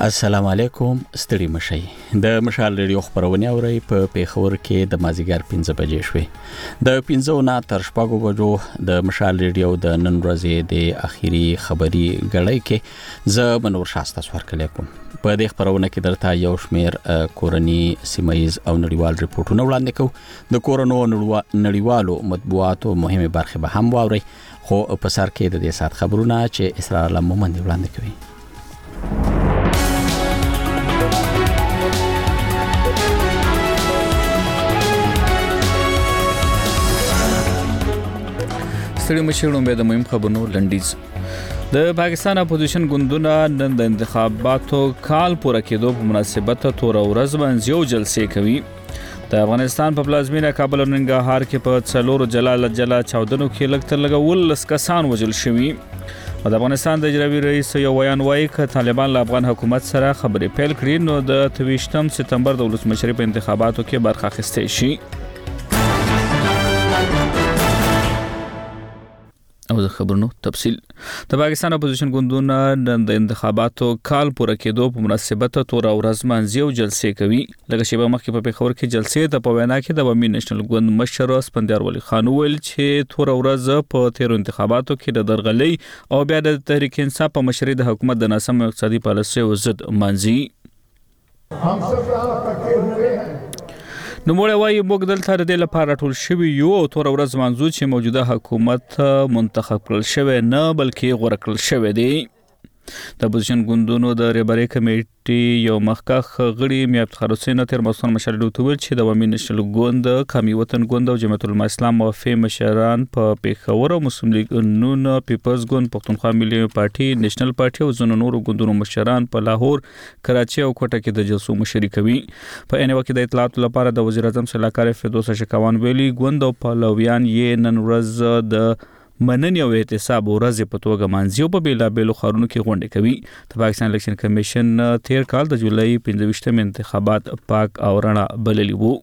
السلام علیکم ستړي مشي د مشال ریډیو خبرونه اوري په پیښور کې د مازیګر 5 بجې شوې د 5 نه تر 6 بجو د مشال ریډیو د نن ورځې د اخیری خبري غړۍ کې ز منور شاسته سوار کړی کوم په دې خبرونه کې درته یو شمیر کورنی سیمایز او نړیوال ریپورتونه وړاندې کوو د کورونو نړیوالو مطبوعاتو مهمه برخه به هم واوري خو په سر کې د دې سات خبرونه چې اسرار الله مومند وړاندې کوي ستړي مشرونو به د مهم خبرونو لنډیز د پاکستان اپوزیشن ګوندونه نن د انتخاباتو کال پوره کېدو په مناسبت تور ورځ باندې یو جلسې کوي د افغانستان په پلازمینه کابل او ننګرهار کې په څلورو جلا چاودنو کې لږ تر لږه 19 کسان وژل شوي او د افغانستان د اجرایي رئیس یو ویان وایي چې طالبان له افغان حکومت سره خبرې پیل کړي نو د 23 سپتمبر د ولسمشرۍ په انتخاباتو کې برخه اخیستې شي او د خبرونو تفصیل د پاکستان اپوزیشن ګوندونه د انتخاباتو کال پوره کېدو په مناسبت تور ورځ باندې یو جلسې کوي لکه شیبه مخکې په پیښور کې جلسې ته په وینا کې د عوامي نېشنل ګوند مشر اسپندیار ولی خان ویل چې تور ورځ په تیر انتخاباتو کې د درغلۍ او بیا د تحریک انصاف په مشرۍ د حکومت د ناسم اقتصادي پالیسیو ضد مانځي هم سب تکي ہوئے ہیں نو موږ وايي موږ دلته د دې لپاره ټول شوی یو او تور ورځ منځو چې موجوده حکومت منتخب کړل شوی نه بلکې غوړه کړل شوی دی د اپوزیشن ګوندونو د رهبرۍ کمیټې یو مخکښ غړي میا افتخار حسین تیر مصون مشال ډوتویل چې د عوامي نېشنل ګوند قومي وطن ګوند او جمعیت العلماء اسلام موافق مشران په پیښور او مسلم لیگ نون پیپلز ګوند پښتونخوا ملي پارټي نېشنل پارټي او ځینو نورو ګوندونو مشران په لاهور کراچي او کوټه کې د جلسو مشري کوي په ان وخت د اطلاعات لپاره د وزیر اعظم صلاحکار فردوس شکوان ویلي ګوند او پهلویان یې نن ورځ د مننې او احتساب ورځ په توګه مانځي او په بیلابېلو ښارونو کې غونډې کوي د پاکستان الیکشن کمیشن تیر کال د جولای 25 انتخابات پاک او رڼا بللي وو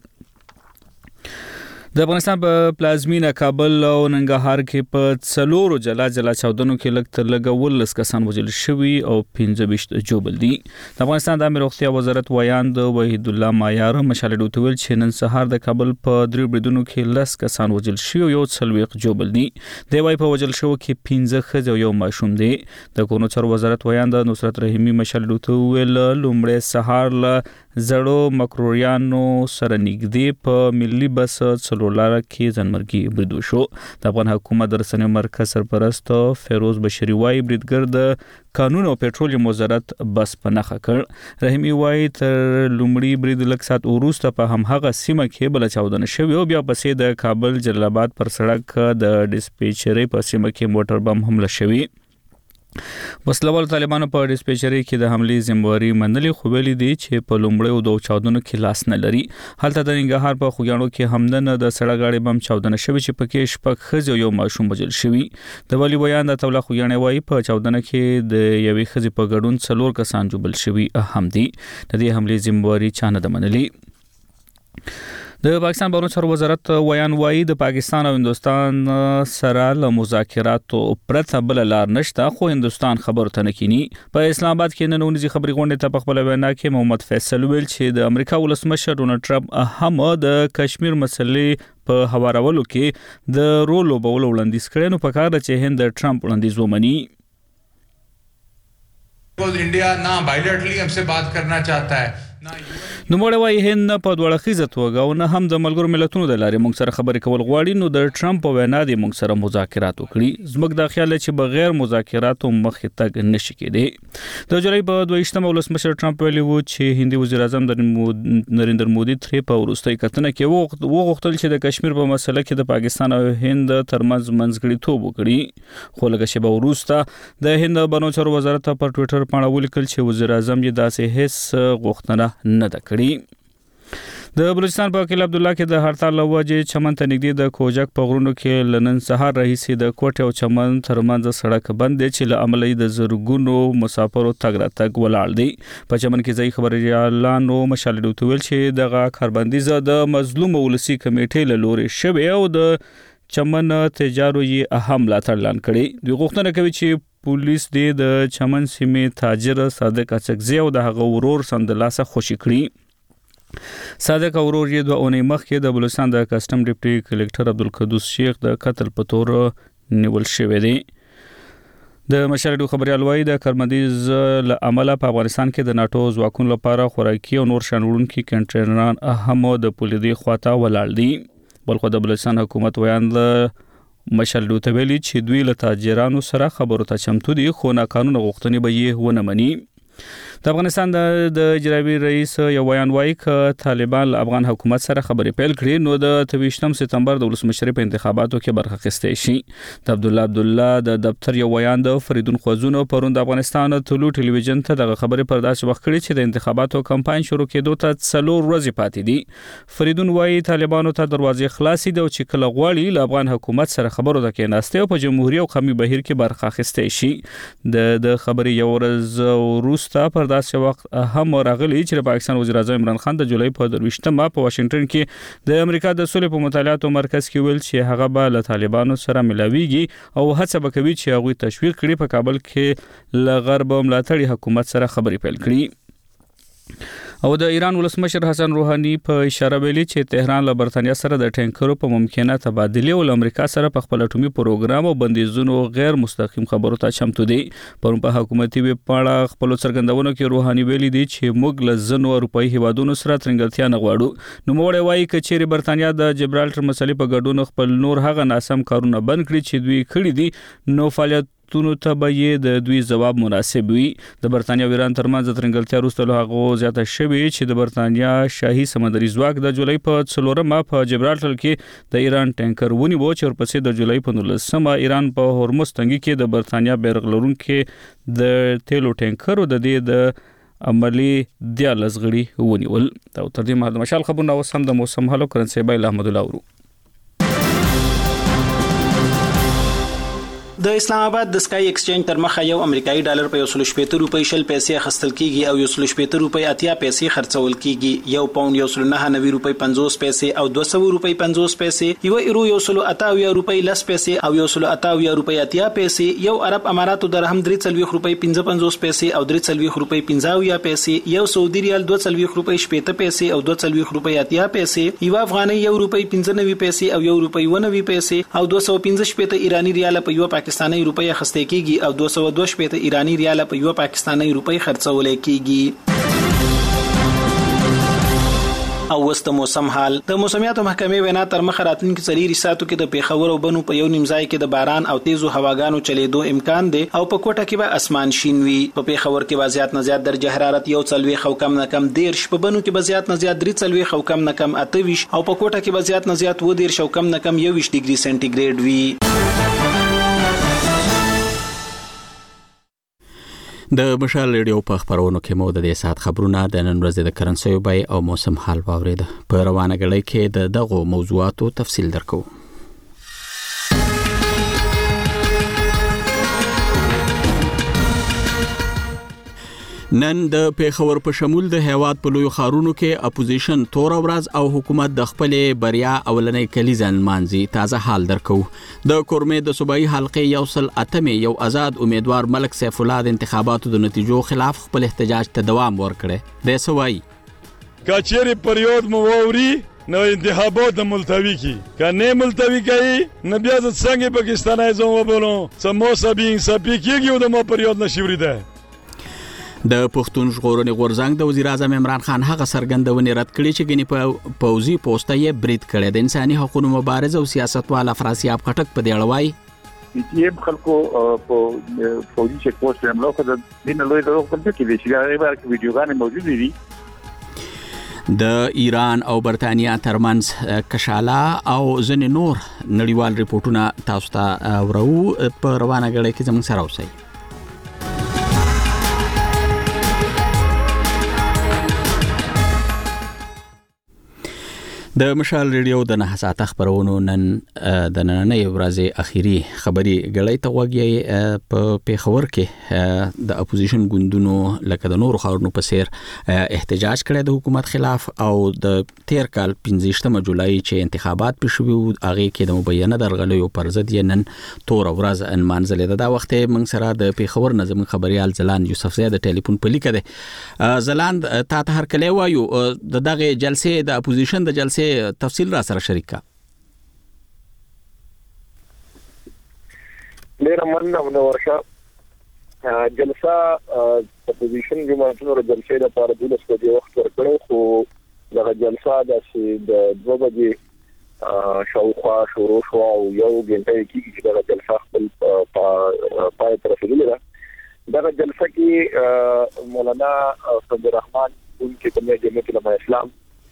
د افغانستان په پلازمینه کابل او ننګرهار کې په څلورو جلا چاودنو کې لږ تر لږه 19 کسان وژل شوي او 25 جوبل دي د افغانستان د امیر روغتیا وزارت ویاند وحید الله مایار مشال ډوتویل چې نن سهار د کابل په درې بریدونو کې 10 کسان وژل شوي او یو څلوېښت جوبل دي د وايي په وژل شوو کې 15 ښځې او یو ماشوم دی د کورونو چارو وزارت ویاند نصرت رحیمي مشال ډوتویل لومړی سهار له زړو مکروریانو سره نږدې په ملي بس څلورلاره کې ځانمرګي برید وشو د افغان حکومت د رسنیو مرکز سرپرست فیروز بشری وايي بریدګر د قانون او پټرولیم وزارت بس په نخښه کړ رحیمي وايي تر لومړي برید لږ ساعت وروسته په همغه سیمه کې بل چاودنه شوې او بیا پسې د کابل جلال آباد پر سړک د ډیسپیچرۍ په سیمه کې موټر بم حمله شوې وسلوال طالبانو په ډیسپیچرۍ کې د حملې ذمہواری منلې خو ویلي دي چې په لومړیو دوه چاودنو کې لاس نه لري هلته د ننګرهار په خوګیاڼو کې همدن د سړک غاړې بم چاودنه شوې چې پکې شپږ ښځې او یو ماشوم وژل شوي د ولی بیان د تولا خوګیاڼي وايي په چاودنه کې د یوې ښځې په ګډون 4 کسان جوبل شوي هم دي د دې حملې ذمہواری چا نه ده منلې د پاکستان بهرنیو چارو وزارت ویان وایي د پاکستان او هندستان سره له مذاکراتو پرته بل لار نشته خو هندستان خبرو ته نه کینی په اسلام آباد کې نن ورځې خبري غونډې ته په خپل وینا کې محمد فیصل ویل چې د امریکا ولسمشر ډونالد ټرمپ هم د کشمیر مسلې په هوارولو کې د رول لوبولو وړاندیز کړی نو په کار ده چې هند ټرمپ وړاندیز ومني इंडिया ना बायलैटरली हमसे बात करना चाहता है نو موږ وايي هند په دوړخیزه توګه او نه هم د ملګرو ملتونو د لارې موږ سره خبرې کول غواړي نو د ټرمپ په وینا د موږ سره مذاکرات وکړي زموږ د خیال چې بغیر مذاکراتو مخې تګ نشي کېدی د جولای په 22 ولسمشر ټرمپ ویلي وو چې هندي وزیر اعظم نریندر مودي ترې په وروستۍ کتنه کې وغوښتل چې د کشمیر په مسله کې د پاکستان او هند ترمنځ منځګړیتوب وکړي خو لږ شیبه وروسته د هند بهرنیو چارو وزارت په ټوئیټر باندې ولیکل چې وزیر اعظم یې داسې هیڅ غوښتنه نه ده کړې د بلوچستان په کلی عبدالله کې د هړتال له وجې چمن ته نږدې د کوجک په غرونو کې له نن سهار راهیسې د کوټې او چمن ترمنځ سړک بند دی چې له امله د زرګونو مسافرو تګ راتګ ولاړ دی په چمن کې ځایي خبریالانو مشال ډوتویل چې دغه کاربندیزه د مظلوم ولسي کمیټې له لورې شوې او د چمن تجارو یې اهم ملاتړ اعلان کړی دوی غوښتنه کوي چې پولیس د چمن سیمې تاجر صادق اڅکزی او د هغه ورور سندلاسه خوشی کړي. صادق ورور یې 2 اونۍ مخکې د بلوچستان د کسٹم ډیپټي کلکټر عبدالقدوس شیخ د قتل په تور نیول شوی دی. د مشرډو خبريال وایي د کرمدیز له عمله په افغانستان کې د ناتو ځواکونو لپاره خوراکي او نور شانوړونکي کنټینران هم د پولیدي خواته ولاړ دي. بلخو د بلوچستان حکومت ویاند مشرډو ته ویلي چې دوی له تاجرانو سره خبرو ته چمتو دي خو ناقانونه غوښتنې به یې ونه مني. د افغانستان د اجرایي رئیس یو بیان وایي چې طالبان له افغان حکومت سره خبرې پیل کړې نو د 28 سپتمبر د ولسمشر په انتخاباتو کې برخه اخیستې شي. د عبدالله د دفتر یو بیان د فریدون خوازونو پرون د افغانستان طلوع ټلویزیون ته د خبرې پر داسې وخت کړی چې د انتخاباتو کمپاین شروع کېدو ته 4 ورځې پاتې دي. فریدون وایي طالبانو ته دروازې خلاصې دي او چې کله غواړي له افغان حکومت سره خبرو ته کېناستي او په جمهوریت او قومي بهیر کې برخه اخیستې شي. د خبرې یو ورځ وروسته پر داسې وخت هم راغلی چې پاکستان وزیر اعظم عمران خان د جولای په 28مه په واشنگټن کې د امریکا د سولې په مطالعاتو مرکز کې ویل چې هغه به له طالبانو سره ملاويږي او هڅه وکوي چې هغه تشویق کړي په کابل کې له غرب ملاتړي حکومت سره خبرې پیل کړي. او د ایران ولسمشر حسن روحاني په اشاره ویلي چې تهران له برتانیا سره د ټینکرو په ممکنه تبادله او امریکا سره په خپل اټومي پروګرام او بندیزونو غیر مستقیم خبرو ته چمتو دي. پرون په حکومتي ویب پاڼه خپل څرګندونو کې روحاني ویلي دي چې موږ له ځینو اروپایي هیوادونو سره ترنګلتیا نه غواړو. نو موږ وایي چې چیرې برتانیا د جبرالټر مسلې په ګډون خپل نور هغه ناسم کارونه بند کړي چې دوی کړی دي نو فعالیت تونو ته به یې د دوی جواب مناسب وي. د برتانیا او ایران ترمنځ ترنګلتیا وروسته له هغه زیاته شوې چې د برتانیا شاهي سمندري ځواک د جولای په 4مه په جبرالټر کې د ایران ټینکر ونیو چې ورپسې د جولای په 19مه ایران په هرمز تنګي کې د برتانیا بیرغ لرونکي د تیلو ټینکرو د دې د عملی د لزغړي ونیول. او تر دې مهال مشال خبرونه وسم د موسم حالو کرنسي بایل احمد الله ورو. د اسلام آباد د سکای ایکسچینج تر مخه یو امریکایي ډالر په 160 روپۍ شل پیسې خستل کیږي او 160 روپۍ 80 پیسې خرڅول کیږي. یو پاوند 190 روپۍ 50 پیسې او 200 روپۍ 50 پیسې، یو ایرو 180 روپۍ 10 پیسې او 180 روپۍ 80 پیسې، یو عرب اماراتو درهم 340 روپۍ 55 پیسې او 340 روپۍ 50 پیسې، یو سعودي ریال 240 روپۍ 70 پیسې او 240 روپۍ 80 پیسې، یو افغاني 1 روپۍ 95 پیسې او 1 روپۍ 90 پیسې او 215 ایرانی ریال په یو پاکستانی روپۍ اخیستل کیږي او 222 ایرانی ریال په یو پاکستانی روپۍ خرڅول کیږي. او وست موسم حال د موسمیاتو محکمې وینا تر مخ راتلونکي 4 ساعتو کې د پیښور او بنو په یو نیمځای کې د باران او تیزو هواګانو چلیدو امکان دی او په کوټه کې به اسمان شین وي. په پیښور کې به زیات نه زیات درجه حرارت 40 او کم نه کم 10، په بنو کې به زیات نه زیات 30 او کم نه کم 28 او په کوټه کې به زیات نه زیات 20 او کم نه کم 21 ډیګري سنټیګریډ وي. د مشال ریډیو په خبرونو کې مو د دې سات خبرونه د نن ورځې د کرنسي بای او موسم حال واورید. په روانه غړي کې د دغو موضوعاتو تفصیل درکو. نن د پیښور په شمول د هیواد په لوی خارونو کې اپوزیشن تور ورځ او حکومت د خپل بریا اولنې کلیزن مانځي. تازه حال درکو. د کورمې د صوبایي حلقې یوصل اتمه یو آزاد امیدوار ملک سیف الله د انتخاباتو د نتیجو خلاف خپل احتجاج ته دوام ورکړي. د سوای کچېری پریود مو ووري نو انتخابات ملتوی کی کنه ملتوی کوي نبي از څنګه پاکستانای زمو بولو سمو سبین سپی کیږي د مو پریود نشوري ده. د پښتون ژغورنې غورځنګ د وزیر اعظم عمران خان هغه سرګندونې رد کړې چې ګنې په پوزي پوسټه یې برید کړی. د انساني حقوقو مبارز او سیاستوال افراسیاب خټک په دې اړوي چې خلکو په فوجي چک پوسټ هم لوخه د دین له لوی دروغ کړی چې چې هغه ویډیوګانې موجود دي. د ایران او برتانیا ترمنځ کشاله او ځنې نور نړیوال ریپورتونه تاسو ته ورو په روانه غړي کې زموږ سره اوسئ. د مشال ریډیو د 9 ساعته خبرونو نن د نننۍ ورځې اخیری خبري غړې ته وګړي په پیښور کې د اپوزیشن ګوندونو لکه د نورو خارونو په سیر احتجاج کړی د حکومت خلاف او د 13 کال 15 جولای چې انتخابات پېښ شوي هغه کې د مبینه درغلیو پر ضد نن تور ورځ ان منځلې د وخت من سره د پیښور نظم خبريال زلاند یوسف زیاد ټلیفون په لیکه ده زلاند تا ته هر کله وایو د دغه جلسې د اپوزیشن د جلسې تفصیل را سره شریکه ډیر مننه ورشه جلسه اپوزیشن جماعتونو د جلسې لپاره د 12 بجې وخت ورکړو خو دغه جلسه د 2 بجې شاوخوا شروع شو او یو غنټه کې چې دغه جلسه خپل پای ته رسیدلې ده دغه جلسه کې مولانا صدر الرحمن چې کومه جمعیت العلماء اسلام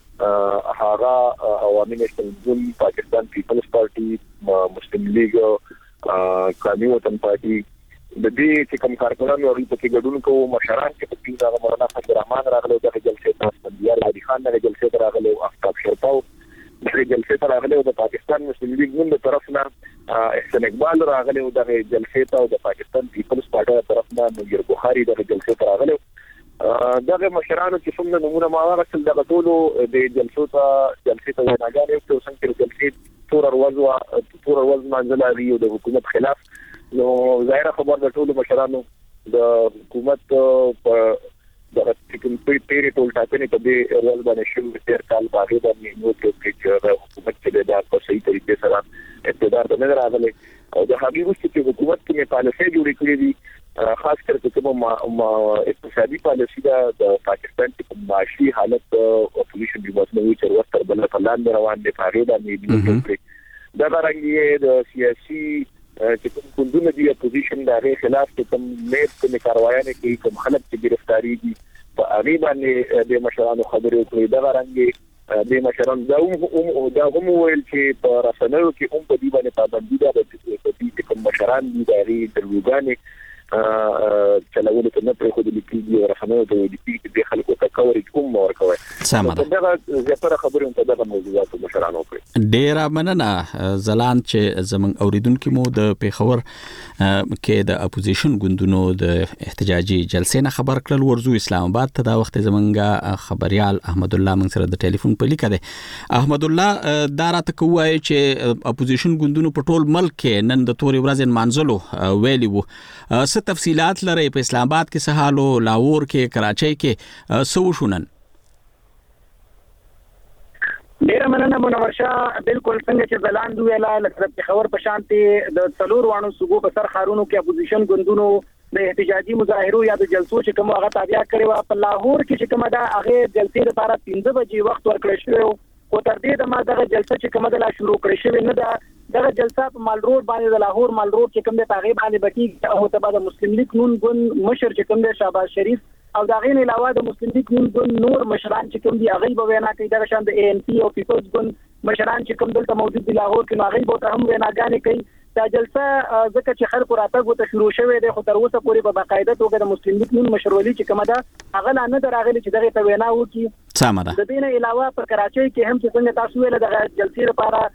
هغه عوامي نېشنل ګوند پاکستان پیپلز پارټي مسلم لیگ قومي وطن پارټي د دې چې کوم کارکونان او په کې ګډون کوو مشران چې په دې هغه مولانا صدر الرحمن راغلو د جلسې تاسو بنديار علي خان د جلسې ته راغلو افتاب شرپاو د جلسې ته راغلو د پاکستان مسلم لیگ ګوند طرفنا احسان اقبال راغلو د جلسې ته او د پاکستان پیپلز پارټي طرفنا نیر بخاری د جلسې ته راغلو دغه مشرانو چې څومره نمونه ما واغسل دغه ټولو د جلسې ته وناګانې او څنګه جلسې تور ورځ منځلاري او د حکومت خلاف نو ظاهر خبر د ټولو مشرانو د حکومت په دغه کوم پیری ټول ټاکنې په دې ورځ باندې شروع تیر کال باندې د نو چې حکومت چې د په صحیح طریقې سره اقتدار ته نه راغلی او د هغې وروسته چې حکومت کې پالیسۍ جوړې کړې دي خاص کر کوم اقتصادي پالیسي د پاکستان کې معاشي حالت اپوزیشن جماعتونو چې ورته بل په لاندې روان دي هغه باندې دا رنګي د سیاسي چې کوم ګوندونه دي اپوزیشن د هغه خلاف کوم نیت کوم کاروایانه کوي کوم خلک چې گرفتاری دي په هغه باندې د مشرانو خبرې کوي دا رنګي د مشرانو دا هم ویل چې په رسنیو کې هم په دې باندې پابندي ده د دې کوم مشران دي د هغه دروګانې چلول ته نه پرې خو د لیکي رسنیو ته د دې خلکو ته کورې کوم ورکوي سمه دا زیاتره خبرې په دغه موضوعات مشرانو کوي ډیر مننه زلان چې زمون اوریدونکو مو د پیښور کې د اپوزیشن ګوندونو د احتجاجي جلسې نه خبر کړل ورزو اسلام آباد ته دا وخت زمونږ خبريال احمد الله من سره د ټلیفون په لیکه ده احمد الله دا راته کوی چې اپوزیشن ګوندونو په ټول ملک کې نن د توري ورځ منځلو ویلی وو څه تفصيلات لري په اسلام آباد کې څه حالو لاهور کې کراچۍ کې څه وشونن ډیر مننه منور شاه بالکل څنګه چې زلاند ویلا لکه خبر په شانتي د څلور وانو صوبو په سر خارونو کې اپوزیشن ګوندونو د احتجاجي مظاهرو یا د جلسو چې کوم هغه تابع کړي وا په لاهور کې چې کومه دا هغه جلسې لپاره 15 بجې وخت ورکړل شو او تر دې د ما دغه جلسه چې کومه د شروع کړې شوې نه ده دغه جلسه په مال روډ باندې د لاهور مال روډ چې کوم د تغیب باندې بکی او تبع د مسلم لیگ نون ګوند مشر چې کوم د شهباز شریف او دا غین علاوه د مسلم لیگ نون ګوند نور مشران چې کوم دی هغه به وینا کوي د شان د ANC او پیپلز ګوند مشران چې کوم دلته موجود دي لاهور کې هغه به هم ویناګانې کوي دا جلسه ځکه چې خلکو راتګ وته شروع شوه د خو تر اوسه پورې په باقاعده توګه د مسلم لیگ نون مشرولي چې کومه ده هغه نه دراغلي چې دغه ته وینا وکي سمه ده د دې نه علاوه په کراچۍ کې هم چې څنګه تاسو ویل د جلسې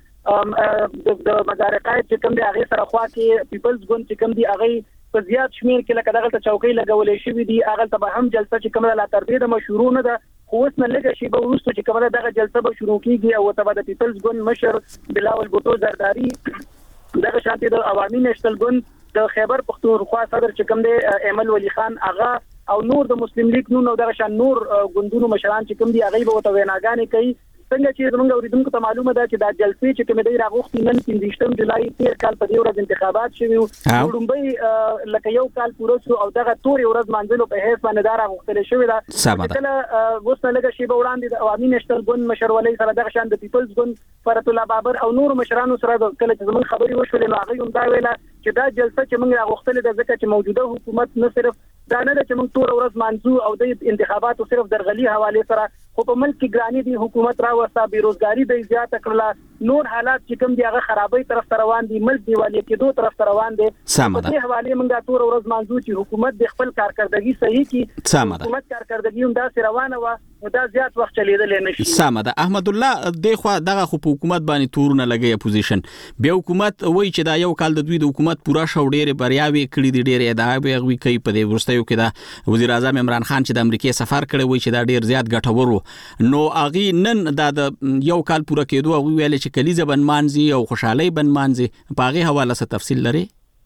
لپاره د مدارقات چې کوم دی هغه سره خوا کې پیپلز ګوند چې کوم دی هغه په زیات شمیر کې لکه دغه ته چوکۍ لګولې شوې دي هغه ته هم جلسه چې کومه لا تر دې د مشروع نه ده خو اوس نه لګه شي به وروسته چې کومه دغه جلسه به شروع کیږي او تبع د پیپلز ګوند مشر بلاول بوټو زرداری دغه شانتي د عوامي نېشنل ګوند د خیبر پختونخوا صدر چې کوم دی ایمل ولی خان اغا او نور د مسلم لیگ نون او دغه شان نور ګوندونو مشران چې کوم دی هغه به وته ویناګانې کوي څنګه چې زموږ اوریدونکو ته معلومه ده چې دا جلسې چې کومه دی راغوښتي نن 15 جولای 13 کال په دې ورځ انتخابات شوي او لومبۍ لکه یو کال پوره شو او دغه توري ورځ منځلو په هیڅ باندې دا راغوښتل شوی دا کله وسته لګه شی به وړاندې د عوامي نېشنل ګوند مشر ولي سره دغه شان د پیپلز ګوند فرت الله بابر او نور مشرانو سره کله چې زموږ خبري وشولې نو هغه هم دا ویله چې دا جلسه چې موږ راغوښتل د ځکه چې موجوده حکومت نه صرف دا نه چې موږ تور ورځ منځو او د انتخاباتو صرف درغلي حواله سره خو په ملک کې ګرانی دي حکومت را وستا بیروزګاری د زیات کړله نور حالات چې کوم دی هغه خرابې طرف ته روان دي ملک دیوالې کې دوه طرف ته روان دي په دې حواله موږ تور ورځ منځو چې حکومت د خپل کارکردګي صحیح کی حکومت کارکردګي هم دا روانه و نو دا زیات وخت چلیدل نشي. سمه ده. احمد الله دغه دغه خو په حکومت باندې تورونه لګي اپوزیشن، بیا حکومت وایي چې دا یو کال د دوی د حکومت پورا شو ډېر بریاوي کړی دي، ډېر ادعاوي وی کوي په دې ورستیو کې دا وزیر اعظم عمران خان چې د امریکای سفر کړی وایي چې دا ډېر زیات ګټور وو. نو اغي نن دا د یو کال پورا کېدو او ویل چې کلیزه بنمانځي او خوشحالي بنمانځي، په هغه حواله څه تفصیل لري؟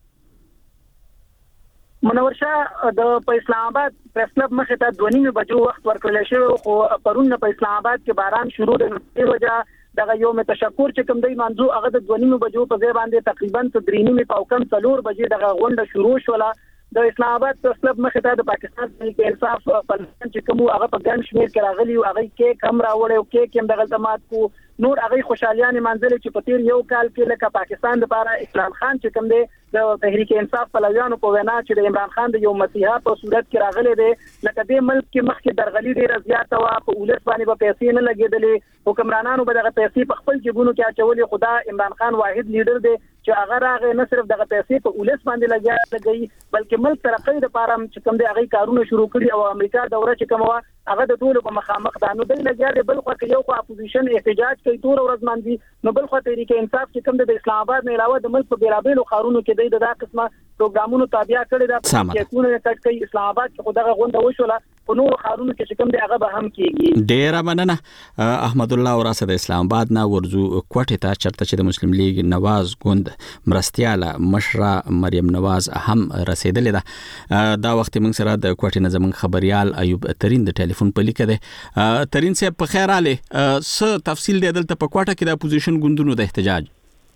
منور شاه د اسلام آباد پریس کلب مخې ته 2:30 بجو وخت ورکړل شو، خو پرون په اسلام آباد کې باران شروع د وجه دغه یوم تشکر چې کوم دی منځو هغه د 2:30 بجو په ځای باندې تقریبا 3:30 په کم 4 بجې دغه غونډه شروع شوله. د اسلام آباد پریس کلب مخې ته د پاکستان د انصاف پلان چې کوم هغه په ګڼ شمیر کې راغلي او هغه کې کم راوړی او کې کوم دغه تمات کو نور هغه خوشالیان منځل چې په تیر یو کال کې لکه پاکستان لپاره اسلام خان چې کوم دی د تحریک انصاف پلویانو په وینا چې د عمران خان د یو مسیحا په صورت کې راغلي دی، لکه د ملک کې مخکې درغلي ډیره زیاته وه، په ولس باندې به پیسې نه لګېدلې، حکمرانانو به دغه پیسې په خپل جیبونو کې اچولې، خو دا عمران خان واحد لیډر دی چې هغه راغی نه صرف دغه پیسې په ولس باندې لګوي بلکې ملک ترقۍ لپاره چې کوم دی هغه کارونه شروع کړي او امریکا دوره چې کوم وه هغه د ټولو په مخامخ ده. نو دی لګیا دی بل خوا کې یو خوا اپوزیشن احتجاج کوي تور ورځ باندې، نو بل خوا تحریک انصاف چې کوم د اسلام آباد نه علاوه د ملک په بیلابیلو ښارونو کې دی د دا قسمه پروګرامونو تابع کړي دا کیسونه کټ کوي. اسلام آباد کې خدغه غونډه وشوله، په نورو ښارونو کې چې کوم دی هغه به هم کیږي. ډیره مننه احمد الله وراسه د اسلام آباد نه ورزو کوټه ته چرته چې د مسلم لیگ نواز ګوند مرستياله مشره مریم نواز هم رسیدلې ده. دا وخت موږ سره د کوټه نه زمون خبريال ایوب ترين د ټلیفون په لیکه ده. ترين صاحب په خیر आले څه تفصیل دی دلته په کوټه کې د اپوزیشن ګوندونو د احتجاج؟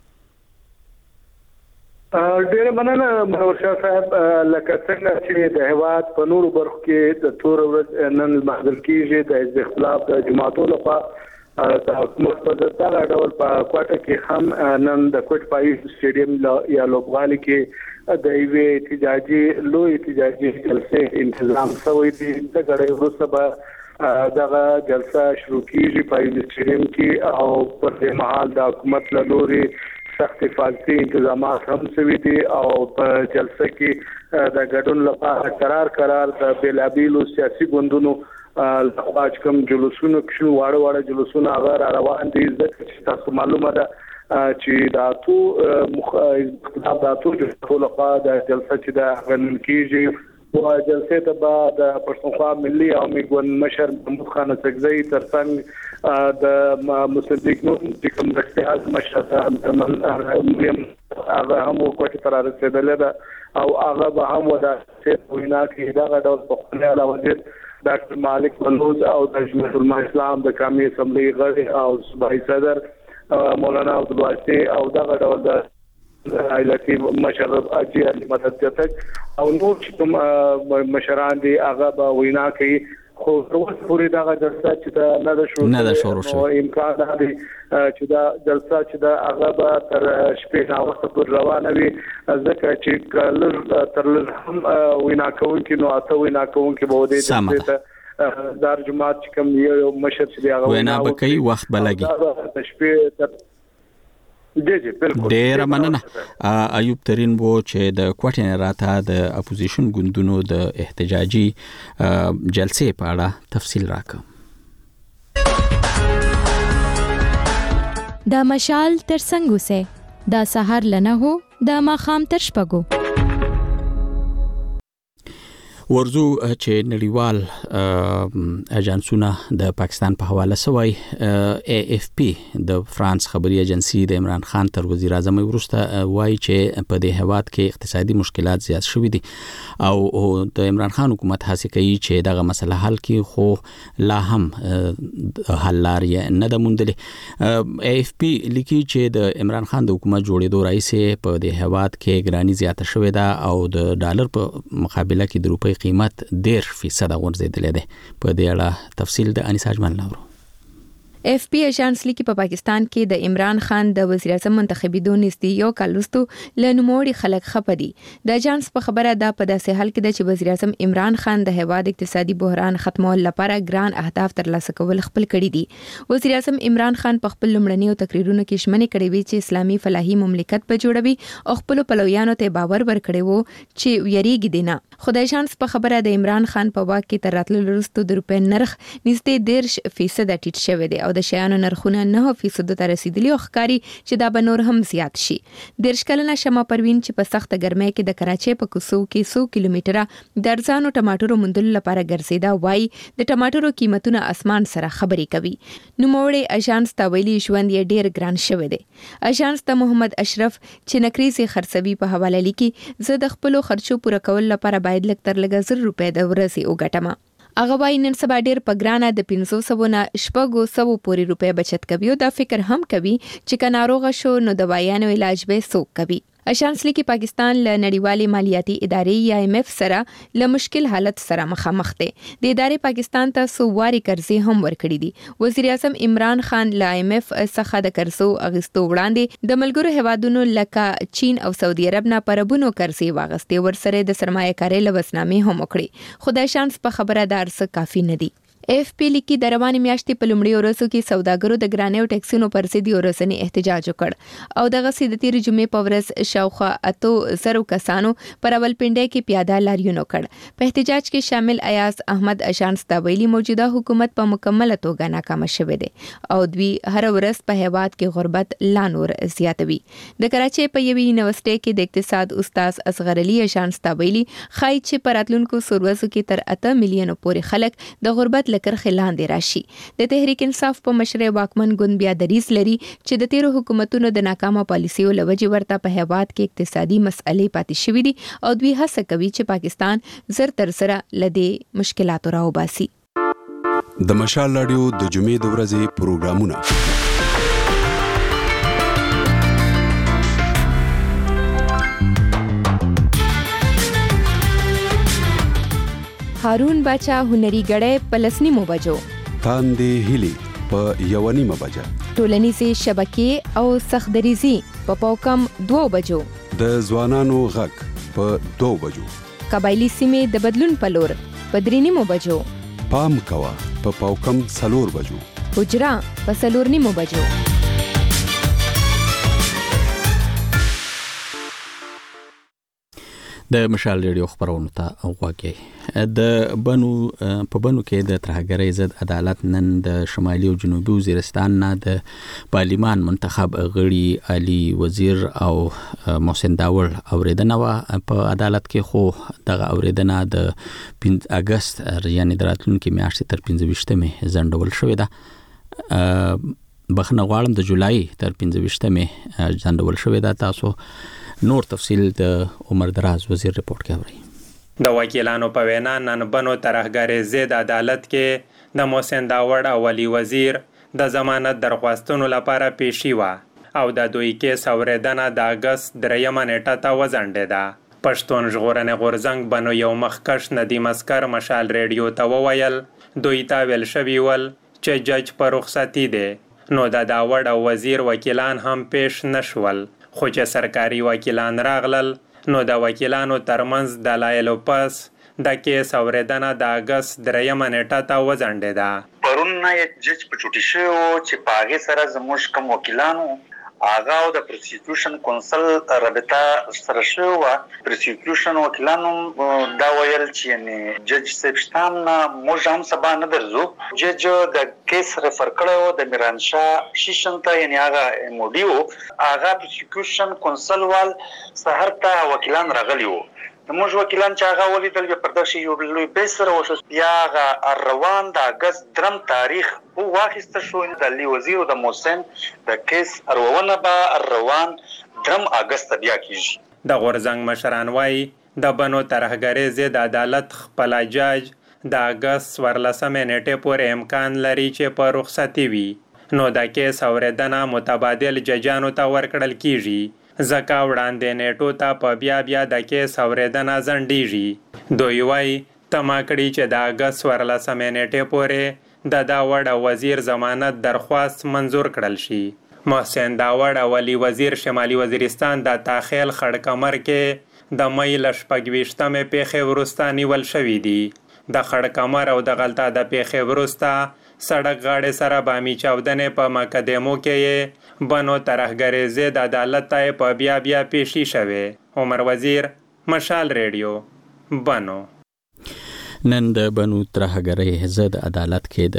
ډېر مننه منور شاه صاحب، لکه څنګه چې د هیواد په نورو برخو کې د تور ورځ نن محدود کیږي د حزب اختلاف د جماعتو لخوا د حکومت په دغه ډول په کوټه کې هم نن د کوټ پای سټیډیم یا لوبغالي کې د ایوي احتجاجي لوی احتجاجي جلسې تنظیم شوی دی. د غړي وروسته به دغه جلسه شروع کیږي په سټیډیم کې او په دې مهال د حکومت له لوري سخت حفاظتي انتظامات هم شوي دي او په جلسه کې د ګډون لپاره قرار د بیلابیلو سیاسي ګوندونو لخوا کوم جلوسونه شو واړه جلوسونه هغه روان دي. ځکه تاسو معلومه ده چې د اتو جلسو لخوا د جلسه چې د غنل کیږي او جلسه ته بعد پښتونخوا ملي او میګون مشر محمود خان سګزی ترڅنګ د مسلم لیگ نو چې کوم رښتیا مشر مریم هغه هم کوټه تر رسیدلې ده او هغه به هم ودا چې وینا کې دا ډول په خپل علاوه ډاکټر مالک بلوچ او د جمهوریت الاسلام د قومي اسمبلی غړي او صوبایي صدر مولانا عبدالواسع او دا ډول د ایالتي مشرف اجي مدد تک او نور چې مشران دي هغه به وینا کوي، خو اوس پورې دا جلسه چې نه ده شروع او امکان دی چې دا جلسه چې دا هغه به تر شپې نه وخت پورې روانه وي، ځکه چې کله تر هم وینا کوونکي نو اته وینا کوونکي به ودی ته دار جماعت چې کوم یو مشر چې هغه وینا به کوي وخت بلګي د شپې ډیر مننه ایوب ترين وو چې د کوټې نه راته د اپوزیشن ګوندونو د احتجاجي جلسې په اړه تفصیل راکړ. د مشال تر څنګه سه د سحر لنه هو د ماخام تر شپګو ورزو چې نړیوال اجنسونه د پاکستان په حواله سوی AFP د فرانس خبري ایجنسی د عمران خان تر وزیر اعظم ورسته وایي چې په دې هواد کې اقتصادي مشکلات زیات شوي دي او د عمران خان حکومت هڅه کوي چې دغه مسله حل کړي، خو لا هم حل لارې نه ده موندلې. AFP لیکي چې د عمران خان د حکومت جوړېدو راځي په دې هواد کې ګرانی زیاته شوې ده او د ډالر په مقابله کې د روپۍ قیمت 10% غورځېدلې ده. په دې اړه تفصیل د انیس اجمل نورو. اف پی اژانس لیکي په پاکستان کې د عمران خان د وزیر اعظم منتخبېدو نږدې یو کال وروسته له نوموړي خلک خپه دي. د اژانس په خبره دا په داسې حال کې ده چې وزیر اعظم عمران خان د هیواد اقتصادي بحران ختمولو لپاره ګران اهداف ترلاسه کول خپل کړي دي. وزیر اعظم عمران خان په خپل لومړنیو تقریرونو کې ژمنې کړې وې چې اسلامي فلاحي مملکت به جوړوي او خپل پلویانو ته باور ورکړی وو چې یریږي دي نه. خو د اژانس په خبره د عمران خان په واک کې تر راتللو وروسته د روپۍ نرخ نږدې 10% ټیټ شوی دی او د شیانو نرخونه 9% ته رسیدلي او ښکاري چې دا به نور هم زیات شي. 10 کلنه شمع پروین چې په سخت ګرمۍ کې د کراچۍ په کوڅو کې 100 کیلومتره د ارزانو ټماټرو موندلو لپاره ګرځېدا وایي د ټماټرو قیمتونه اسمان سره خبرې کوي. نوموړي اژانس ته ویلي ژوند یې ډیر ګران شوی دی. اژانس ته محمد اشرف چې نکریزي خرڅوي په حواله لیکي زه د خپل خرچو پوره کول لپاره باید لږ تر لږه 1000 روپۍ د ورځې وګټم. هغه وايي نن سبا ډیر په ګرانه د 500 نه 600 پورې روپۍ بچت کوي او دا فکر هم کوي چې که ناروغه شو نو دوايانو علاج به څوک کوي. اژانس لیکي پاکستان له نړیوالې مالیاتي ادارې یا IMF سره له مشکل حالت سره مخامخ دی. د ادارې پاکستان ته سوواري قرضې هم ورکړي دي. وزیر اعظم عمران خان له IMF څخه د قرضو اغستو وړاندې د ملګرو هیوادونو لکه چین او سعودي عرب نه پربونو قرضې واغستې ورسره د سرمایه‌کارۍ لوسنامې هم وکړي. خو د اژانس په خبره دا ارڅ کافي نه دي. اف پی لیکي د روانې میاشتې په لومړي ورځو کې سوداګرو د ګرانۍ او ټیکسونو پر ضد ورځنی احتجاج وکړ او دغه د تېرې جمعې په ورځ شاوخوا 800 کسانو پر راولپنډۍ کې پیاده لاریون وکړ. په احتجاج کې شامل ایاز احمد اژانس ته ویلي موجوده حکومت په مکمله توګه ناکامه شوې ده او دوی هر ورځ په هیواد کې غربت لا نور زیاتوي. د کراچۍ په یوې یونیورسيټي کې د اقتصاد استاد اصغر علي اژانس ته ویلي خای چې په راتلونکو سروزو کې تر 8 میلیونو پورې خلک د غربت کرخې لاندې راشي. د تحریک انصاف په مشرۍ واکمن ګوند بیا دریځ لري چې د تیرو حکومتونو د ناکامه پالیسیو له وجې ورته په هیواد کې اقتصادي مسئلې پاتې شوې دي او دوی هڅه کوي چې پاکستان زر تر زره له دې مشکلاتو راوباسي. د مشال رادیو د جمعې د ورځې پروګرامونه هارون باچا هنري غړې په 10:30 بجو، تاندې هلي په 1:30 بجه، ټولنیزې شبکې او سخدریزي په پاوکم 2 بجو، د ځوانانو غږ په 2 بجو، قبایلی سیمې د بدلون په لور په 3:30 بجو، پام کوا په پاوکم 4 بجو، حجرا په 4:30 بجو. د مشال ریډیو خبرونه ته غواګي. د بنو کې د ترهګرۍ ضد عدالت نن د شمالي او جنوبي وزیرستان نه د پارلمان منتخب غړي علي وزیر او محسن داور اوریدنه په عدالت کې خو دغه اوریدنه د 5 اگست یعنی د راتلونکي میاشتې تر 25مې ځنډول شوې ده. بخنه غواړم د جولای تر 25مې ځنډول شوې ده. تاسو نور تفصیل د عمر دراز وزیر رپورت کې اورئ. د وکیلانو په وینا نن بنو ترهګرۍ ضد عدالت کې د محسن داور او علي وزیر د ضمانت درخواستونو لپاره پیشي و او د دوی کیس اوریدنه د اگست 3 نیټه ته وځنډېده. پښتون ژغورنې غورځنګ بنو یو مخکښ ندیم اسکر مشال ریډیو ته وویل دوی ته ویل شوي ول چې جج په رخصتي دی نو د داور او وزیر وکیلان هم پیش نشول، خو چې سرکاري وکیلان راغلل نو د وکیلانو ترمنځ دلایلو پس د کیس اوریدنه د اگست 3 نیټه ته وځنډېده. پرون جج په چوټي شو چې په هغې سره زموږ کوم وکیلانو هغه او د پروسیکیوشن کونسل رابطه سره شوې وه. پروسیکیوشن وکیلانو دا ویل چې یعنې جج صاحب شته هم نه، موږ هم سبا نه درځو. جج د کیس ریفر کړی و د میرانشاه شیشن ته، یعنې هغه MOD و. هغه پروسیکیوشن کونسل وال سهار ته وکیلان راغلي وو. موږ وکیلان چې هغه ولیدل بیا پر دغه شي یو لوی بحث سره وشو. بیا هغه روان د اګست 3 تاریخ واخیسته شو. د علي وزیر او د محسن د کیس اروونه به روان 3 اګست بیا کیږي. د غورځنګ مشران وایي د بنو ترهګرۍ ضد عدالت خپل جج د اګست 14 نیټې پورې امکان لري چې په رخصتي وي، نو د کیس اوریدنه متبادل ججانو ته ورکړل کیږي. ځکه وړاندې نیټو ته په بیا د کیس اوریدنه ځنډیږي. دوی وایي تمه کړي چې د اګست 14 نیټې پورې د داوړ او وزیر ضمانت درخواست منظور کړل شي. محسن داوړ او علي وزیر شمالي وزیرستان د تاخیل خړکمر کې د مې ل 28مې پیښې وروسته نیول شوي دي. د خړکمر او د غلطه د پیښې وروسته سړک غاړې سره بامي چاودنې په مقدمو کې بنو ترهګرۍ ضد عدالت ته په بیا پیشي شوې. عمر وزیر، مشال ریډیو، بنو. نن د بنو ترهګرۍ ضد عدالت کې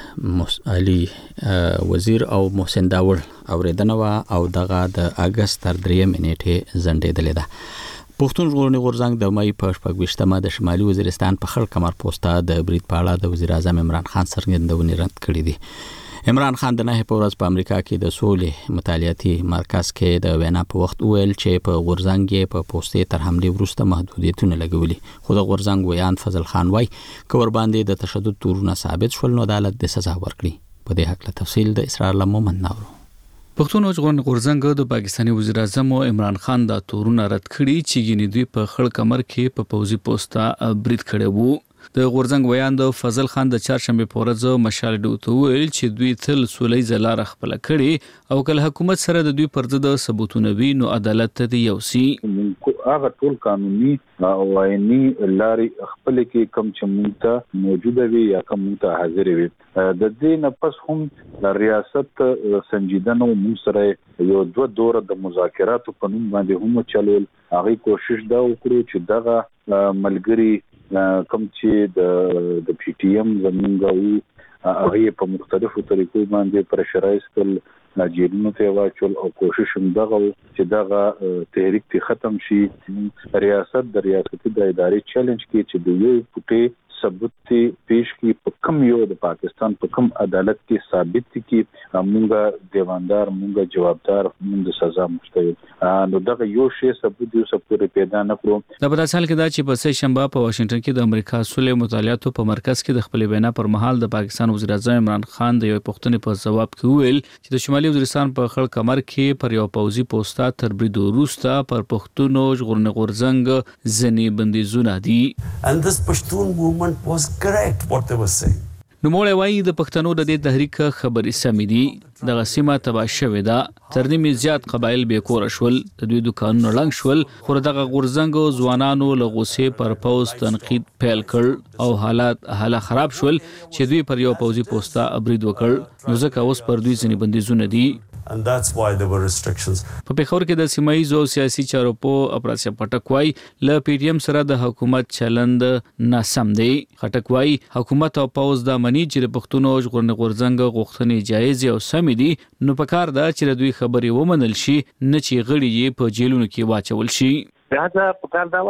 د علي وزیر او محسن داوړ اوریدنه او دغه د اگست تر 3 نیټه زندېدلې ده. پښتون ژغورنې غورځنګ د مې په 28مه د شمالي وزیرستان په خړ کمر پوسټه د برید په اړه د وزیر اعظم عمران خان څرګندونې رد کړې دي. عمران خان د 9 په ورځ په امریکا کې د سولې مطالعاتي مرکز کې د وینا په وخت ویل چې په غورځنګ په پوسټې تر حمله وروسته محدودیتونه لګولي. خو د غورځنګ ویان فضل خان وای کور باندې د تشدد تورونه ثابت شول نو عدالت د سزا ورکړي. په دې حق له تفصیل د اسرار لمومن ناورو. پښتون ژغورنې غورځنګ د پاکستاني وزیر اعظم عمران خان د تورونه رد کړي چې ګینې دوی په خړ کمر کې په پوزي پوسټه برید کړی وو. د غورځنګ ویان د فضل خان د چهارشنبه په ورځ مشال ډوته ویل چې دوی تل سولې زلار خپل کړي او کله حکومت سره د دوی پر ضد ثبوتونه وی نو عدالت ته یوسي. هغه ټول قانوني او آئینی لارې خپل کې کم چې مونږ ته موجوده وي یا کوم ته حاضر وي. د دې نه پس هم ریاست سنجیدنه مو سره یو 2 دور د مذاکراتو په نوم باندې هم چلول. هغه کوشش دا وکړو چې دغه ملګری کوم چې د پی ټی ایم زمونږ هغه په مختلفو طریقو باندې پرشرایز کړل جیلونو ته واچول او کوشش هم دغه چې دغه تحریک ته ختم شي. ریاست د ریاستي د ادارې چیلنج کې چې د یو پټي ثبوت پیش کی په کم یو د پاکستان په کم عدالت کې ثابت کی مونږه دیواندار مونږه جوابدار مونږ سزا مستحق نو دغه یو شی ثبوت یو ثبوت پیدا نه کړو. د بداسال کې دا چې په سه شنبه په واشنگټن کې د امریکا سولې مطالعاتو په مرکز کې د خپل وینا پر مهال د پاکستان وزیر اعظم عمران خان د یو پښتني په جواب کې ویل چې د شمالي وزیرستان په خړ کمر کې پر یو پوزي پوسټه تر برید وروسته پر پښتون ژغورنې غورځنګ ځنی بندیزونه دي. And this Pashtun movement was correct what they were saying. نو موږ وایي د پښتنو د دې تحریک خبرې سمې دي. د غسیمه تباہ شوې ده تر دې زیات قبایل به کور شول د دوی دکانونو لنګ شول. خو دغه غورځنګ ځوانانو له غوسې پر پوز تنقید پیل کړ او حالات خراب شول چې دوی پر یو پوزي پوسټه برید وکړ. نو ځکه اوس پر دوی ځنی بندیزونه دي. And that's why there were restrictions. په پیښور کې د سیمایي سیاسي چارو په اپراسیا پټکوای ل پی ټی ایم سره د حکومت چلند ناسم دی. خټکوای حکومت او پوز د منی چې پښتون ژغورنې غورځنګ غوښتنې جایز او سم دي نو په کار دا چې دوی خبرې ومنل شي نه چې غړي یې په جیلونو کې واچول شي. دا په کار دا و